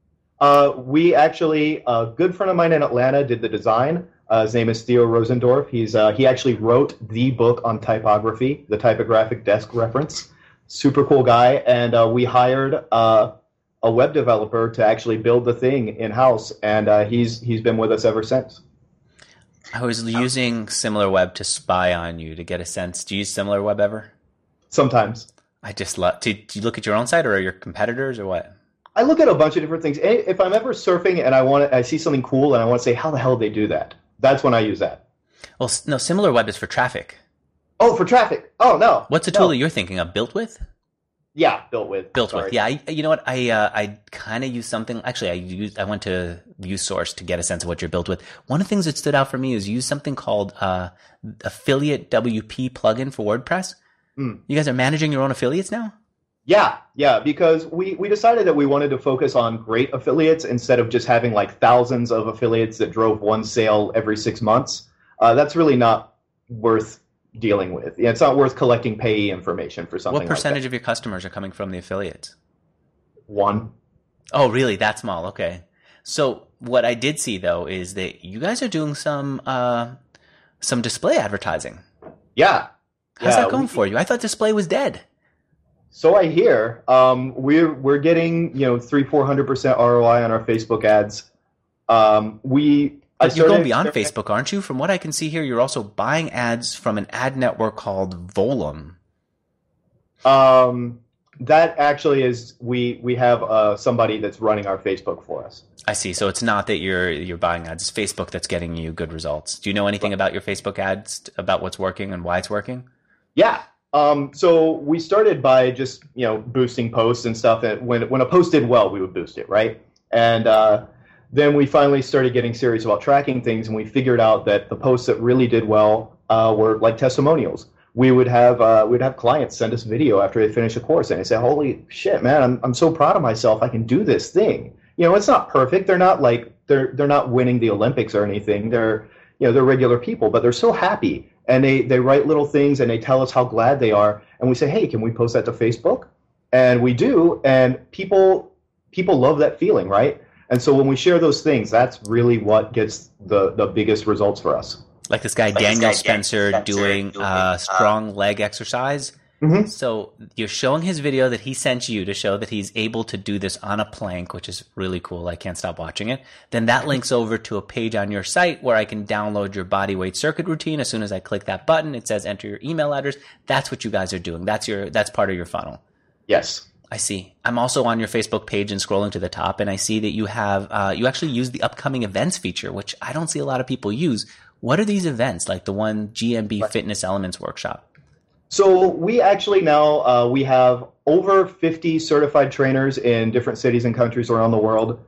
We actually, a good friend of mine in Atlanta did the design. His name is Theo Rosendorf. He actually wrote the book on typography, the Typographic Desk Reference. Super cool guy. And we hired a web developer to actually build the thing in-house, and he's been with us ever since. I was using SimilarWeb to spy on you to get a sense. Do you use SimilarWeb ever? Sometimes. I just love. Do you look at your own site or your competitors or what? I look at a bunch of different things. If I'm ever surfing and I see something cool and I want to say, how the hell did they do that? That's when I use that. Well, no, SimilarWeb is for traffic. Oh, for traffic. Oh, no. What's the tool that you're thinking of? Built with? Yeah, built with. Yeah, you know what? I kind of use something. Actually, I went to USource to get a sense of what you're built with. One of the things that stood out for me is use something called Affiliate WP plugin for WordPress. You guys are managing your own affiliates now? Yeah, because we decided that we wanted to focus on great affiliates instead of just having like thousands of affiliates that drove one sale every 6 months. That's really not worth dealing with. Yeah, it's not worth collecting payee information for something like that. What percentage of your customers are coming from the affiliates? 1. Oh, really? That small? Okay. So what I did see though is that you guys are doing some display advertising. Yeah. How's that going for you? I thought display was dead. So I hear. We're getting 300-400% ROI on our Facebook ads. You're going beyond Facebook, aren't you? From what I can see here, you're also buying ads from an ad network called Volum. That actually is we have somebody that's running our Facebook for us. I see. So it's not that you're buying ads. It's Facebook that's getting you good results. Do you know anything about your Facebook ads, about what's working and why it's working? Yeah. So we started by just boosting posts and stuff. And when a post did well, we would boost it, right? And then we finally started getting serious about tracking things, and we figured out that the posts that really did well were like testimonials. We would have clients send us video after they finish a course, and they say, "Holy shit, man! I'm so proud of myself. I can do this thing." It's not perfect. They're not like they're not winning the Olympics or anything. They're regular people, but they're so happy, and they write little things and they tell us how glad they are, and we say, "Hey, can we post that to Facebook?" And we do, and people love that feeling, right? And so when we share those things, that's really what gets the biggest results for us. Like this guy, Daniel Spencer, doing strong leg exercise. Mm-hmm. So you're showing his video that he sent you to show that he's able to do this on a plank, which is really cool. I can't stop watching it. Then that links over to a page on your site where I can download your body weight circuit routine. As soon as I click that button, it says enter your email address. That's what you guys are doing. That's part of your funnel. Yes. I see. I'm also on your Facebook page and scrolling to the top, and I see that you have you actually use the upcoming events feature, which I don't see a lot of people use. What are these events, like the one GMB Fitness Elements Workshop? So we actually now we have over 50 certified trainers in different cities and countries around the world.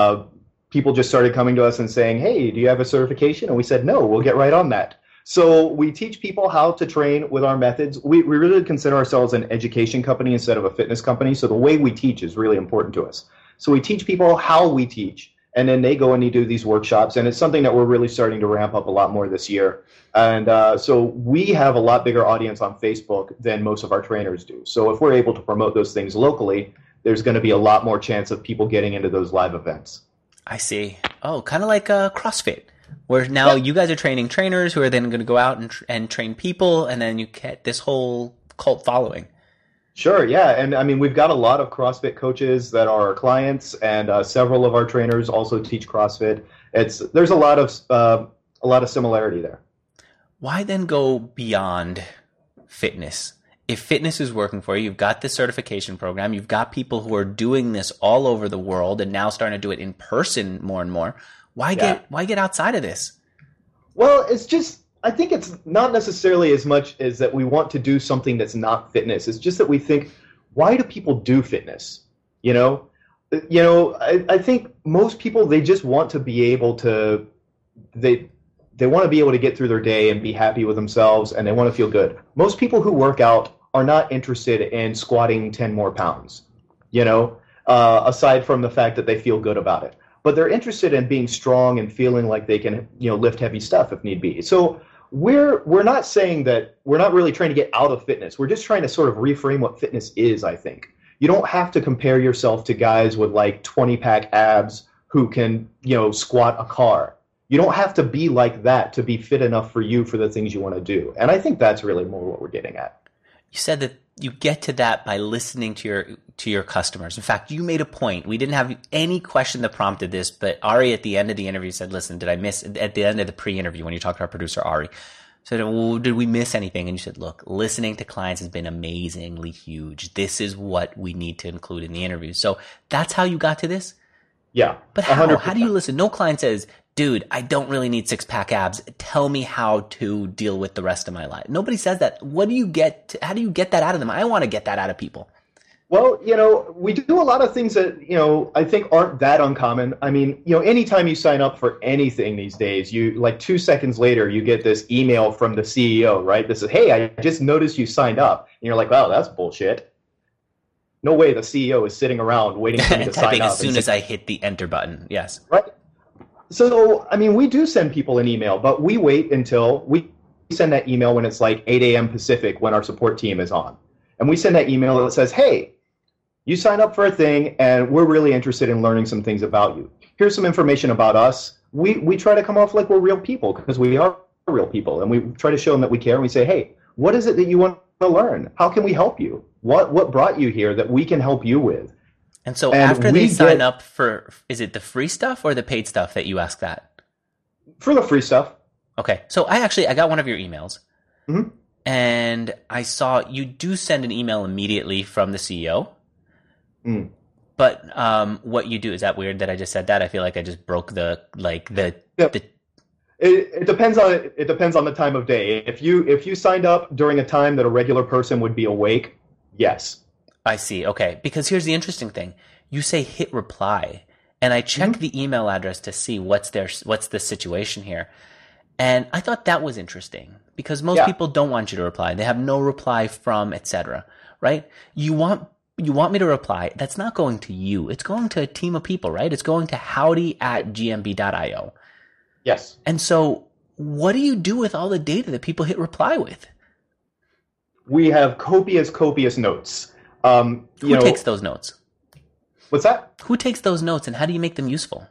People just started coming to us and saying, "Hey, do you have a certification?" And we said, "No, we'll get right on that." So we teach people how to train with our methods. We really consider ourselves an education company instead of a fitness company. So the way we teach is really important to us. So we teach people how we teach, and then they go and they do these workshops. And it's something that we're really starting to ramp up a lot more this year. And so we have a lot bigger audience on Facebook than most of our trainers do. So if we're able to promote those things locally, there's going to be a lot more chance of people getting into those live events. I see. Oh, kind of like CrossFit. Where now you guys are training trainers who are then going to go out and train people, and then you get this whole cult following. Sure, yeah. And I mean, we've got a lot of CrossFit coaches that are our clients, and several of our trainers also teach CrossFit. There's a lot of similarity there. Why then go beyond fitness if fitness is working for you, you've got this certification program, you've got people who are doing this all over the world and now starting to do it in person more and more. Why get outside of this? Well, it's just, I think it's not necessarily as much as that we want to do something that's not fitness. It's just that we think, why do people do fitness? I think most people, they just want to be able to, they want to be able to get through their day and be happy with themselves, and they want to feel good. Most people who work out are not interested in squatting 10 more pounds, aside from the fact that they feel good about it. But they're interested in being strong and feeling like they can, lift heavy stuff if need be. So we're not saying that, we're not really trying to get out of fitness. We're just trying to sort of reframe what fitness is, I think. You don't have to compare yourself to guys with like 20-pack abs who can, squat a car. You don't have to be like that to be fit enough for you for the things you want to do. And I think that's really more what we're getting at. You said that you get to that by listening to your customers. In fact, you made a point. We didn't have any question that prompted this, but Ari at the end of the interview said, listen, did I miss, at the end of the pre-interview when you talked to our producer, Ari, said, well, did we miss anything? And you said, look, listening to clients has been amazingly huge. This is what we need to include in the interview. So that's how you got to this? Yeah. But how? 100%. How do you listen? No client says, dude, I don't really need 6-pack abs. Tell me how to deal with the rest of my life. Nobody says that. How do you get that out of them? I want to get that out of people. Well, we do a lot of things that, I think aren't that uncommon. I mean, anytime you sign up for anything these days, you like 2 seconds later, you get this email from the CEO, right? This is, hey, I just noticed you signed up. And you're like, wow, that's bullshit. No way the CEO is sitting around waiting for me to sign up. As soon as I hit the enter button. Yes. Right. So, I mean, we do send people an email, but we wait until we send that email when it's like 8 a.m. Pacific when our support team is on. And we send that email that says, hey, you signed up for a thing, and we're really interested in learning some things about you. Here's some information about us. We try to come off like we're real people because we are real people, and we try to show them that we care, and we say, hey, what is it that you want to learn? How can we help you? What brought you here that we can help you with? And so after they sign up for, is it the free stuff or the paid stuff that you ask that? For the free stuff. Okay. So I got one of your emails. Mm-hmm. And I saw you do send an email immediately from the CEO. Mm. But what you do, is that weird that I just said that? I feel like I just broke It depends on the time of day. If you signed up during a time that a regular person would be awake, yes. I see. Okay. Because here's the interesting thing. You say hit reply, and I check the email address to see what's the situation here. And I thought that was interesting because most people don't want you to reply. They have no reply from, etc. Right? You want me to reply. That's not going to you. It's going to a team of people, right? It's going to howdy@gmb.io. Yes. And so what do you do with all the data that people hit reply with? We have copious notes. Who takes those notes? What's that? Who takes those notes, and how do you make them useful?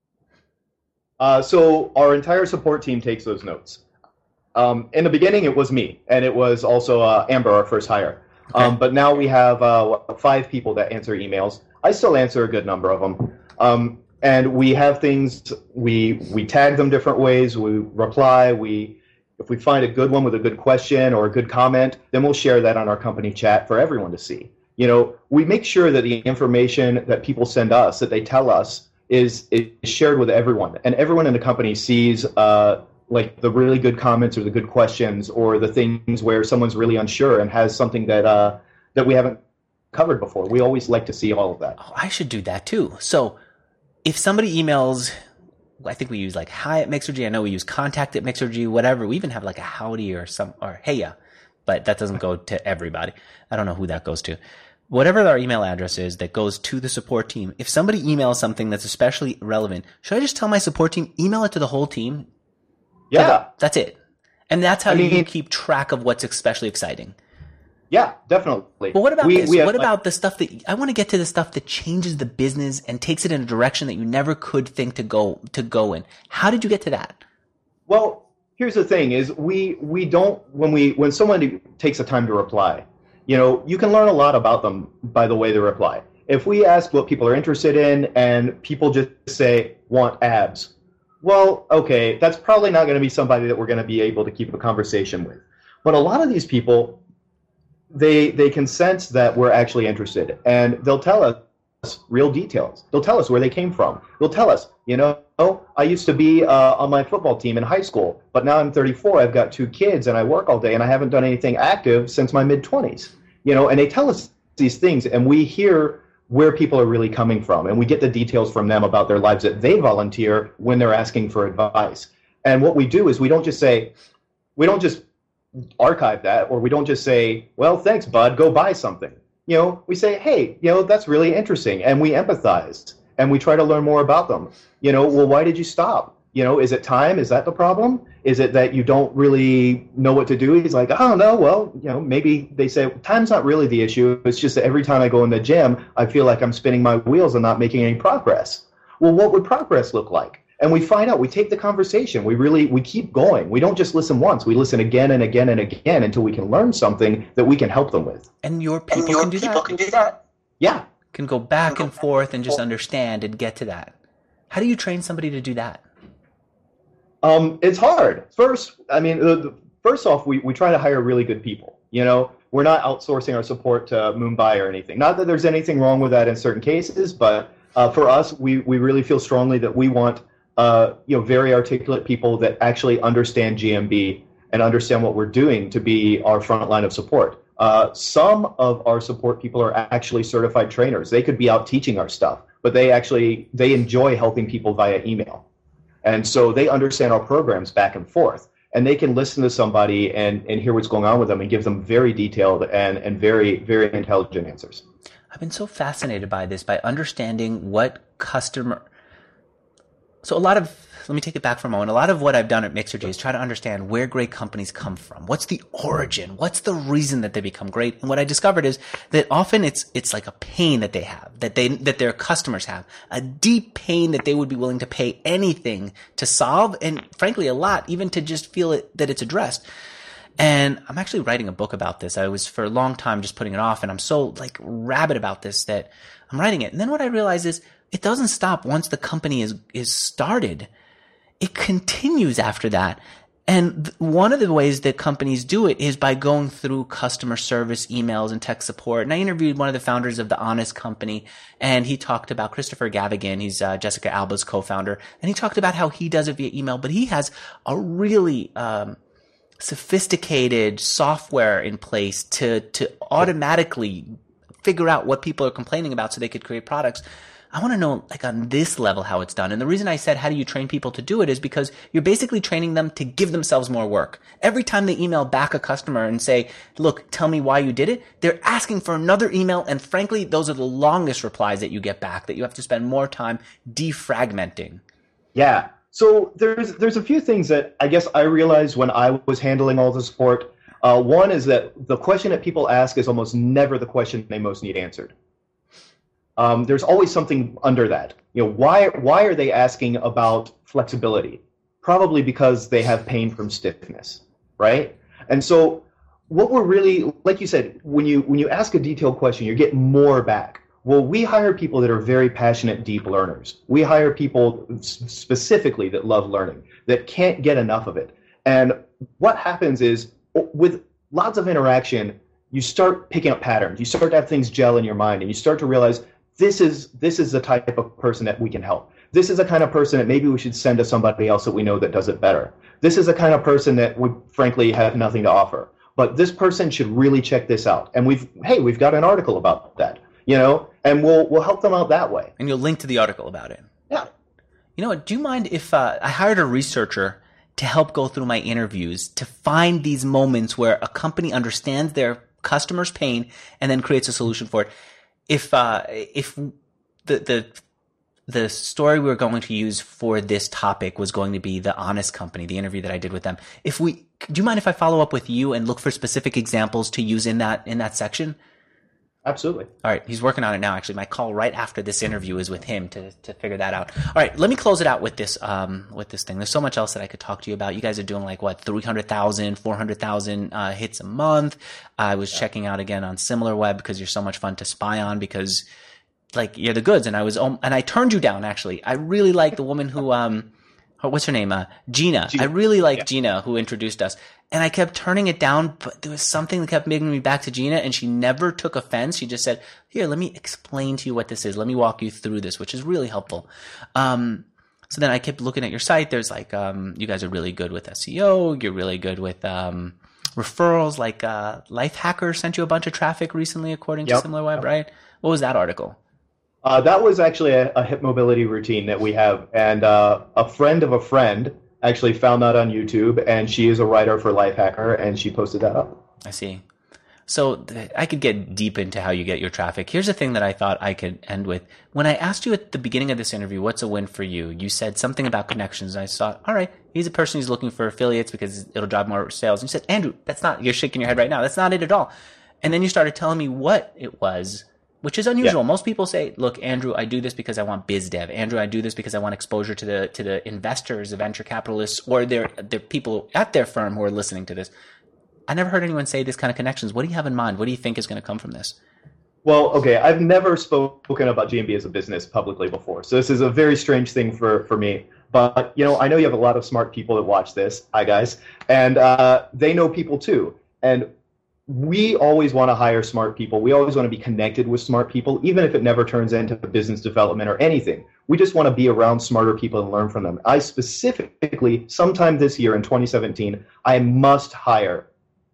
So our entire support team takes those notes. In the beginning, it was me, and it was also Amber, our first hire. Okay. But now we have 5 people that answer emails. I still answer a good number of them. And we have things, we tag them different ways, we reply, if we find a good one with a good question or a good comment, then we'll share that on our company chat for everyone to see. We make sure that the information that people send us, that they tell us, is shared with everyone. And everyone in the company sees like the really good comments or the good questions or the things where someone's really unsure and has something that we haven't covered before. We always like to see all of that. Oh, I should do that too. So if somebody emails, I think we use like hi@Mixergy. I know we use contact@Mixergy, whatever. We even have like a howdy or heya, but that doesn't go to everybody. I don't know who that goes to. Whatever our email address is that goes to the support team, if somebody emails something that's especially relevant, should I just tell my support team, email it to the whole team? Yeah. That's it. And that's how you keep track of what's especially exciting. Yeah, definitely. But what about this? What about the stuff that I want to get to, the stuff that changes the business and takes it in a direction that you never could think to go in? How did you get to that? Well, here's the thing: is we don't when someone takes the time to reply, you can learn a lot about them by the way they reply. If we ask what people are interested in and people just say want abs, well, okay, that's probably not going to be somebody that we're going to be able to keep a conversation with. But a lot of these people, they can sense that we're actually interested, and they'll tell us real details. They'll tell us where they came from. They'll tell us, oh, I used to be on my football team in high school, but now I'm 34. I've got 2 kids, and I work all day, and I haven't done anything active since my mid-20s. And they tell us these things, and we hear where people are really coming from, and we get the details from them about their lives that they volunteer when they're asking for advice. And what we do is we don't just archive that, or we don't just say, well, thanks, bud, go buy something. We say, hey, that's really interesting, and we empathize, and we try to learn more about them. Well, why did you stop? Is it time? Is that the problem? Is it that you don't really know what to do? He's like, oh, no, well, maybe they say time's not really the issue. It's just that every time I go in the gym, I feel like I'm spinning my wheels and not making any progress. Well, what would progress look like? And we find out, we take the conversation, we keep going. We don't just listen once, we listen again and again and again until we can learn something that we can help them with. And your people can do that? Yeah. Can go back and forth and just understand and get to that. How do you train somebody to do that? It's hard. First off, we try to hire really good people. We're not outsourcing our support to Mumbai or anything. Not that there's anything wrong with that in certain cases, but for us, we really feel strongly that we want very articulate people that actually understand GMB and understand what we're doing to be our front line of support. Some of our support people are actually certified trainers. They could be out teaching our stuff, but they enjoy helping people via email. And so they understand our programs back and forth, and they can listen to somebody and hear what's going on with them and give them very detailed and very, very intelligent answers. I've been so fascinated by this, by understanding what customer... So let me take it back for a moment. A lot of what I've done at Mixergy is try to understand where great companies come from. What's the origin? What's the reason that they become great? And what I discovered is that often it's like a pain that they have, that their customers have, a deep pain that they would be willing to pay anything to solve, and frankly a lot, even to just feel that it's addressed. And I'm actually writing a book about this. I was for a long time just putting it off, and I'm so rabid about this that I'm writing it. And then what I realized is it doesn't stop once the company is started. It continues after that. And one of the ways that companies do it is by going through customer service emails and tech support. And I interviewed one of the founders of The Honest Company, and he talked about Christopher Gavigan. He's Jessica Alba's co-founder. And he talked about how he does it via email, but he has a really sophisticated software in place to automatically figure out what people are complaining about so they could create products. I want to know, on this level, how it's done. And the reason I said, how do you train people to do it, is because you're basically training them to give themselves more work. Every time they email back a customer and say, look, tell me why you did it, they're asking for another email. And frankly, those are the longest replies that you get back, that you have to spend more time defragmenting. Yeah. So there's a few things that I guess I realized when I was handling all the support. One is that the question that people ask is almost never the question they most need answered. There's always something under that. Why are they asking about flexibility? Probably because they have pain from stiffness, right? And so what we're really, like you said, when you ask a detailed question, you're getting more back. Well, we hire people that are very passionate, deep learners. We hire people specifically that love learning, that can't get enough of it. And what happens is, with lots of interaction, you start picking up patterns. You start to have things gel in your mind, and you start to realize, this is the type of person that we can help. This is the kind of person that maybe we should send to somebody else that we know that does it better. This is the kind of person that we frankly have nothing to offer. But this person should really check this out. And we've got an article about that, and we'll help them out that way. And you'll link to the article about it. Yeah. You know what? Do you mind if I hired a researcher to help go through my interviews to find these moments where a company understands their customer's pain and then creates a solution for it? If the story we were going to use for this topic was going to be The Honest Company, the interview that I did with them, do you mind if I follow up with you and look for specific examples to use in that section? Absolutely. All right. He's working on it now. Actually, my call right after this interview is with him to figure that out. All right. Let me close it out with this thing. There's so much else that I could talk to you about. You guys are doing 300,000, 400,000 hits a month. I was checking out again on SimilarWeb because you're so much fun to spy on, because you're the goods. And I turned you down, actually. I really like the woman who, her what's her name? Gina. I really like Gina, who introduced us. And I kept turning it down, but there was something that kept making me back to Gina, and she never took offense. She just said, here, let me explain to you what this is. Let me walk you through this, which is really helpful. So then I kept looking at your site. There's like, you guys are really good with SEO. You're really good with referrals. Like Lifehacker sent you a bunch of traffic recently, according to SimilarWeb, right? What was that article? That was actually a hip mobility routine that we have. And a friend of a friend actually found that on YouTube, and she is a writer for Lifehacker, and she posted that up. I see. So I could get deep into how you get your traffic. Here's the thing that I thought I could end with. When I asked you at the beginning of this interview, what's a win for you? You said something about connections. And I thought, all right, he's a person who's looking for affiliates because it'll drive more sales. And you said, Andrew, that's not, you're shaking your head right now. That's not it at all. And then you started telling me what it was, which is unusual. Yeah. Most people say, look, Andrew, I do this because I want biz dev. Andrew, I do this because I want exposure to the investors, the venture capitalists, or they're people at their firm who are listening to this. I never heard anyone say this kind of connections. What do you have in mind? What do you think is going to come from this? Well, okay, I've never spoken about GMB as a business publicly before, so this is a very strange thing for me. But, you know, I know you have a lot of smart people that watch this. Hi, guys. And they know people, too. And we always want to hire smart people. We always want to be connected with smart people, even if it never turns into business development or anything. We just want to be around smarter people and learn from them. I specifically, sometime this year in 2017, I must hire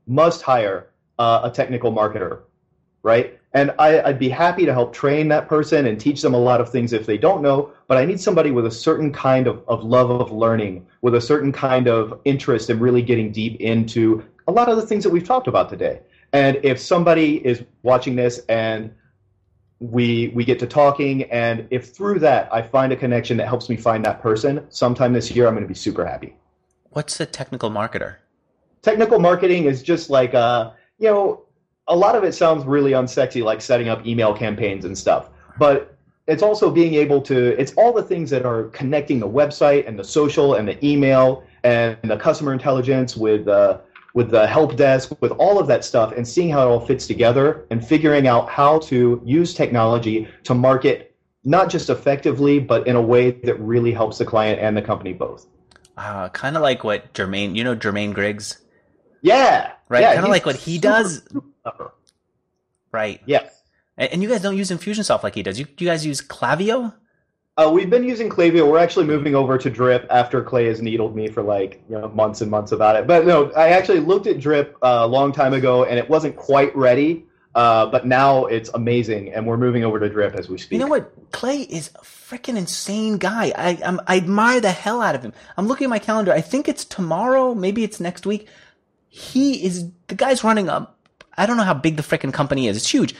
a technical marketer, right? And I'd be happy to help train that person and teach them a lot of things if they don't know, but I need somebody with a certain kind of love of learning, with a certain kind of interest in really getting deep into a lot of the things that we've talked about today. And if somebody is watching this and we get to talking, and if through that I find a connection that helps me find that person, sometime this year I'm going to be super happy. What's a technical marketer? Technical marketing is just like, a lot of it sounds really unsexy, like setting up email campaigns and stuff. But it's also being able to, it's all the things that are connecting the website and the social and the email and the customer intelligence with the help desk, with all of that stuff, and seeing how it all fits together and figuring out how to use technology to market not just effectively, but in a way that really helps the client and the company both. Kind of like what Jermaine Griggs? Yeah. Right. Yeah, kind of like what he does. Right. Yes. And you guys don't use Infusionsoft like he does. You guys use Klaviyo? We've been using Klaviyo. We're actually moving over to Drip after Clay has needled me for months and months about it. But no, I actually looked at Drip a long time ago, and it wasn't quite ready. But now it's amazing, and we're moving over to Drip as we speak. You know what? Clay is a freaking insane guy. I admire the hell out of him. I'm looking at my calendar. I think it's tomorrow. Maybe it's next week. The guy's running up. I don't know how big the freaking company is. It's huge.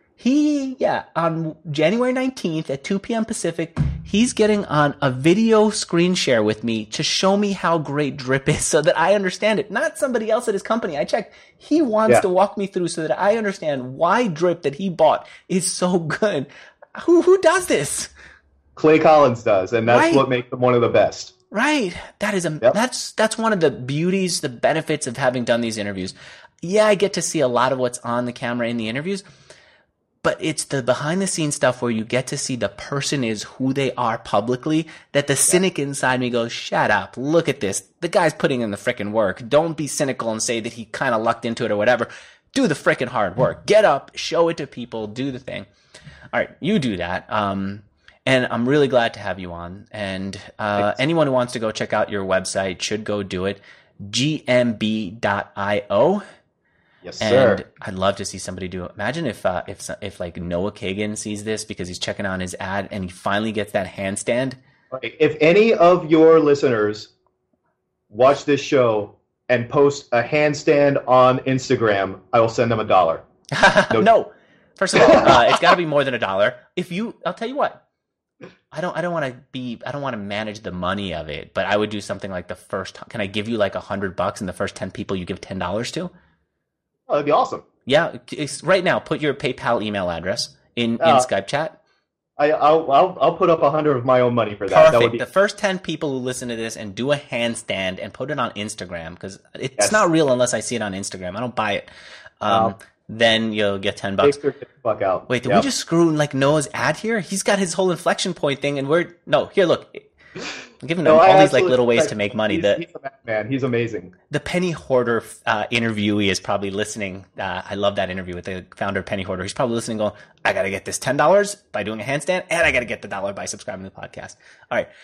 On January 19th at 2 p.m. Pacific, he's getting on a video screen share with me to show me how great Drip is so that I understand it. Not somebody else at his company. I checked. He wants to walk me through so that I understand why Drip that he bought is so good. Who does this? Clay Collins does, and that's what makes him one of the best. Right. That is that's one of the beauties, the benefits of having done these interviews. Yeah, I get to see a lot of what's on the camera in the interviews, but it's the behind the scenes stuff where you get to see the person is who they are publicly, that the cynic inside me goes, shut up, look at this. The guy's putting in the frickin' work. Don't be cynical and say that he kind of lucked into it or whatever. Do the frickin' hard work. Get up, show it to people, do the thing. All right, you do that. And I'm really glad to have you on. And anyone who wants to go check out your website should go do it. gmb.io. Yes, sir. And I'd love to see somebody do it. Imagine if like Noah Kagan sees this because he's checking on his ad and he finally gets that handstand. If any of your listeners watch this show and post a handstand on Instagram, I will send them $1. No. First of all, it's got to be more than $1. I'll tell you what. I don't want to manage the money of it, but I would do something like can I give you like $100 and the first 10 people you give $10 to? Oh, that'd be awesome. Yeah, right now, put your PayPal email address in Skype chat. I'll put up 100 of my own money for that. Perfect. That would be... The first 10 people who listen to this and do a handstand and put it on Instagram, because it's not real unless I see it on Instagram. I don't buy it. Then you'll get $10. Get the fuck out. Wait, did we just screw like Noah's ad here? He's got his whole inflection point thing, and here, look. I'm giving them all these like little ways to make money. He's a madman. He's amazing. The Penny Hoarder interviewee is probably listening. I love that interview with the founder of Penny Hoarder. He's probably listening going, I got to get this $10 by doing a handstand, and I got to get the $1 by subscribing to the podcast. All right.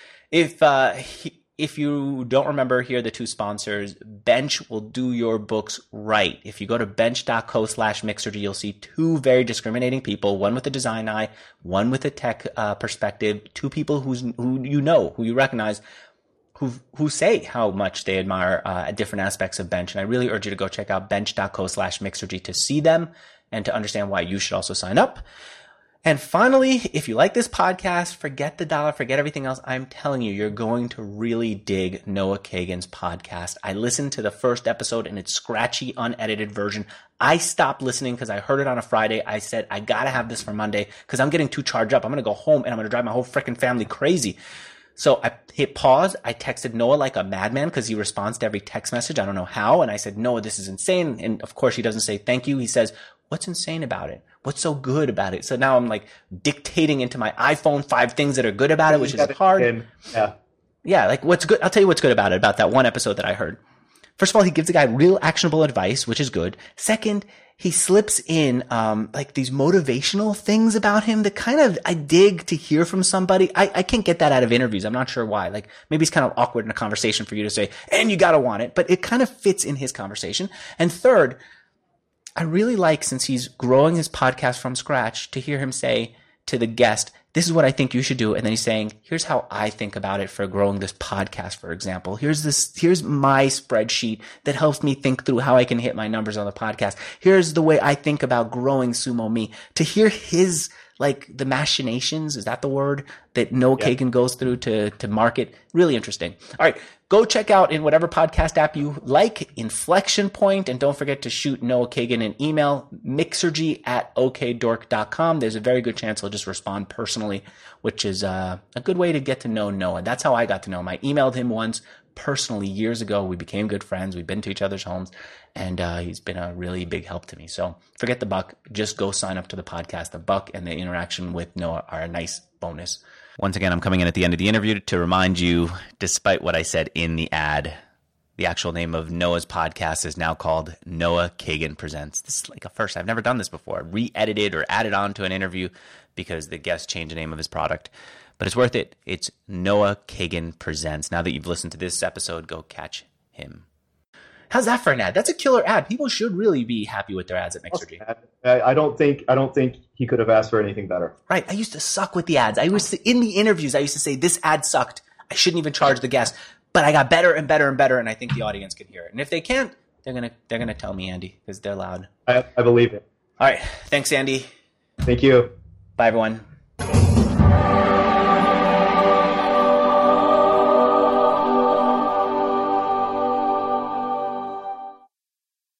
If you don't remember, here are the two sponsors. Bench will do your books right. If you go to bench.co/Mixergy, you'll see two very discriminating people, one with a design eye, one with a tech perspective, two people who you recognize, who say how much they admire different aspects of Bench. And I really urge you to go check out bench.co/Mixergy to see them and to understand why you should also sign up. And finally, if you like this podcast, forget the dollar, forget everything else. I'm telling you, you're going to really dig Noah Kagan's podcast. I listened to the first episode in its scratchy, unedited version. I stopped listening because I heard it on a Friday. I said, I got to have this for Monday because I'm getting too charged up. I'm going to go home and I'm going to drive my whole freaking family crazy. So I hit pause. I texted Noah like a madman because he responds to every text message. I don't know how. And I said, Noah, this is insane. And of course, he doesn't say thank you. He says, what's insane about it? What's so good about it? So now I'm like dictating into my iPhone 5 things that are good about it, which is hard. Yeah, like what's good? I'll tell you what's good about it, about that one episode that I heard. First of all, he gives the guy real actionable advice, which is good. Second, he slips in like these motivational things about him that kind of I dig to hear from somebody. I can't get that out of interviews. I'm not sure why. Like maybe it's kind of awkward in a conversation for you to say, and you got to want it, but it kind of fits in his conversation. And third, I really like, since he's growing his podcast from scratch, to hear him say to the guest, this is what I think you should do. And then he's saying, here's how I think about it for growing this podcast, for example. Here's my spreadsheet that helps me think through how I can hit my numbers on the podcast. Here's the way I think about growing Sumo Me. To hear his, like, the machinations, is that the word, that Noah Kagan goes through to market, really interesting. All right. Go check out in whatever podcast app you like, Inflection Point, and don't forget to shoot Noah Kagan an email, mixergy@okdork.com. There's a very good chance he'll just respond personally, which is a good way to get to know Noah. That's how I got to know him. I emailed him once personally years ago. We became good friends. We've been to each other's homes, and he's been a really big help to me. So forget the buck. Just go sign up to the podcast. The buck and the interaction with Noah are a nice bonus. Once again, I'm coming in at the end of the interview to remind you, despite what I said in the ad, the actual name of Noah's podcast is now called Noah Kagan Presents. This is like a first. I've never done this before. Re-edited or added on to an interview because the guest changed the name of his product. But it's worth it. It's Noah Kagan Presents. Now that you've listened to this episode, go catch him. How's that for an ad? That's a killer ad. People should really be happy with their ads at Mixergy. I don't think he could have asked for anything better. Right. I used to suck with the ads. In the interviews, I used to say, this ad sucked. I shouldn't even charge the guest. But I got better and better and better, and I think the audience can hear it. And if they can't, they're gonna tell me, Andy, because they're loud. I believe it. All right. Thanks, Andy. Thank you. Bye, everyone.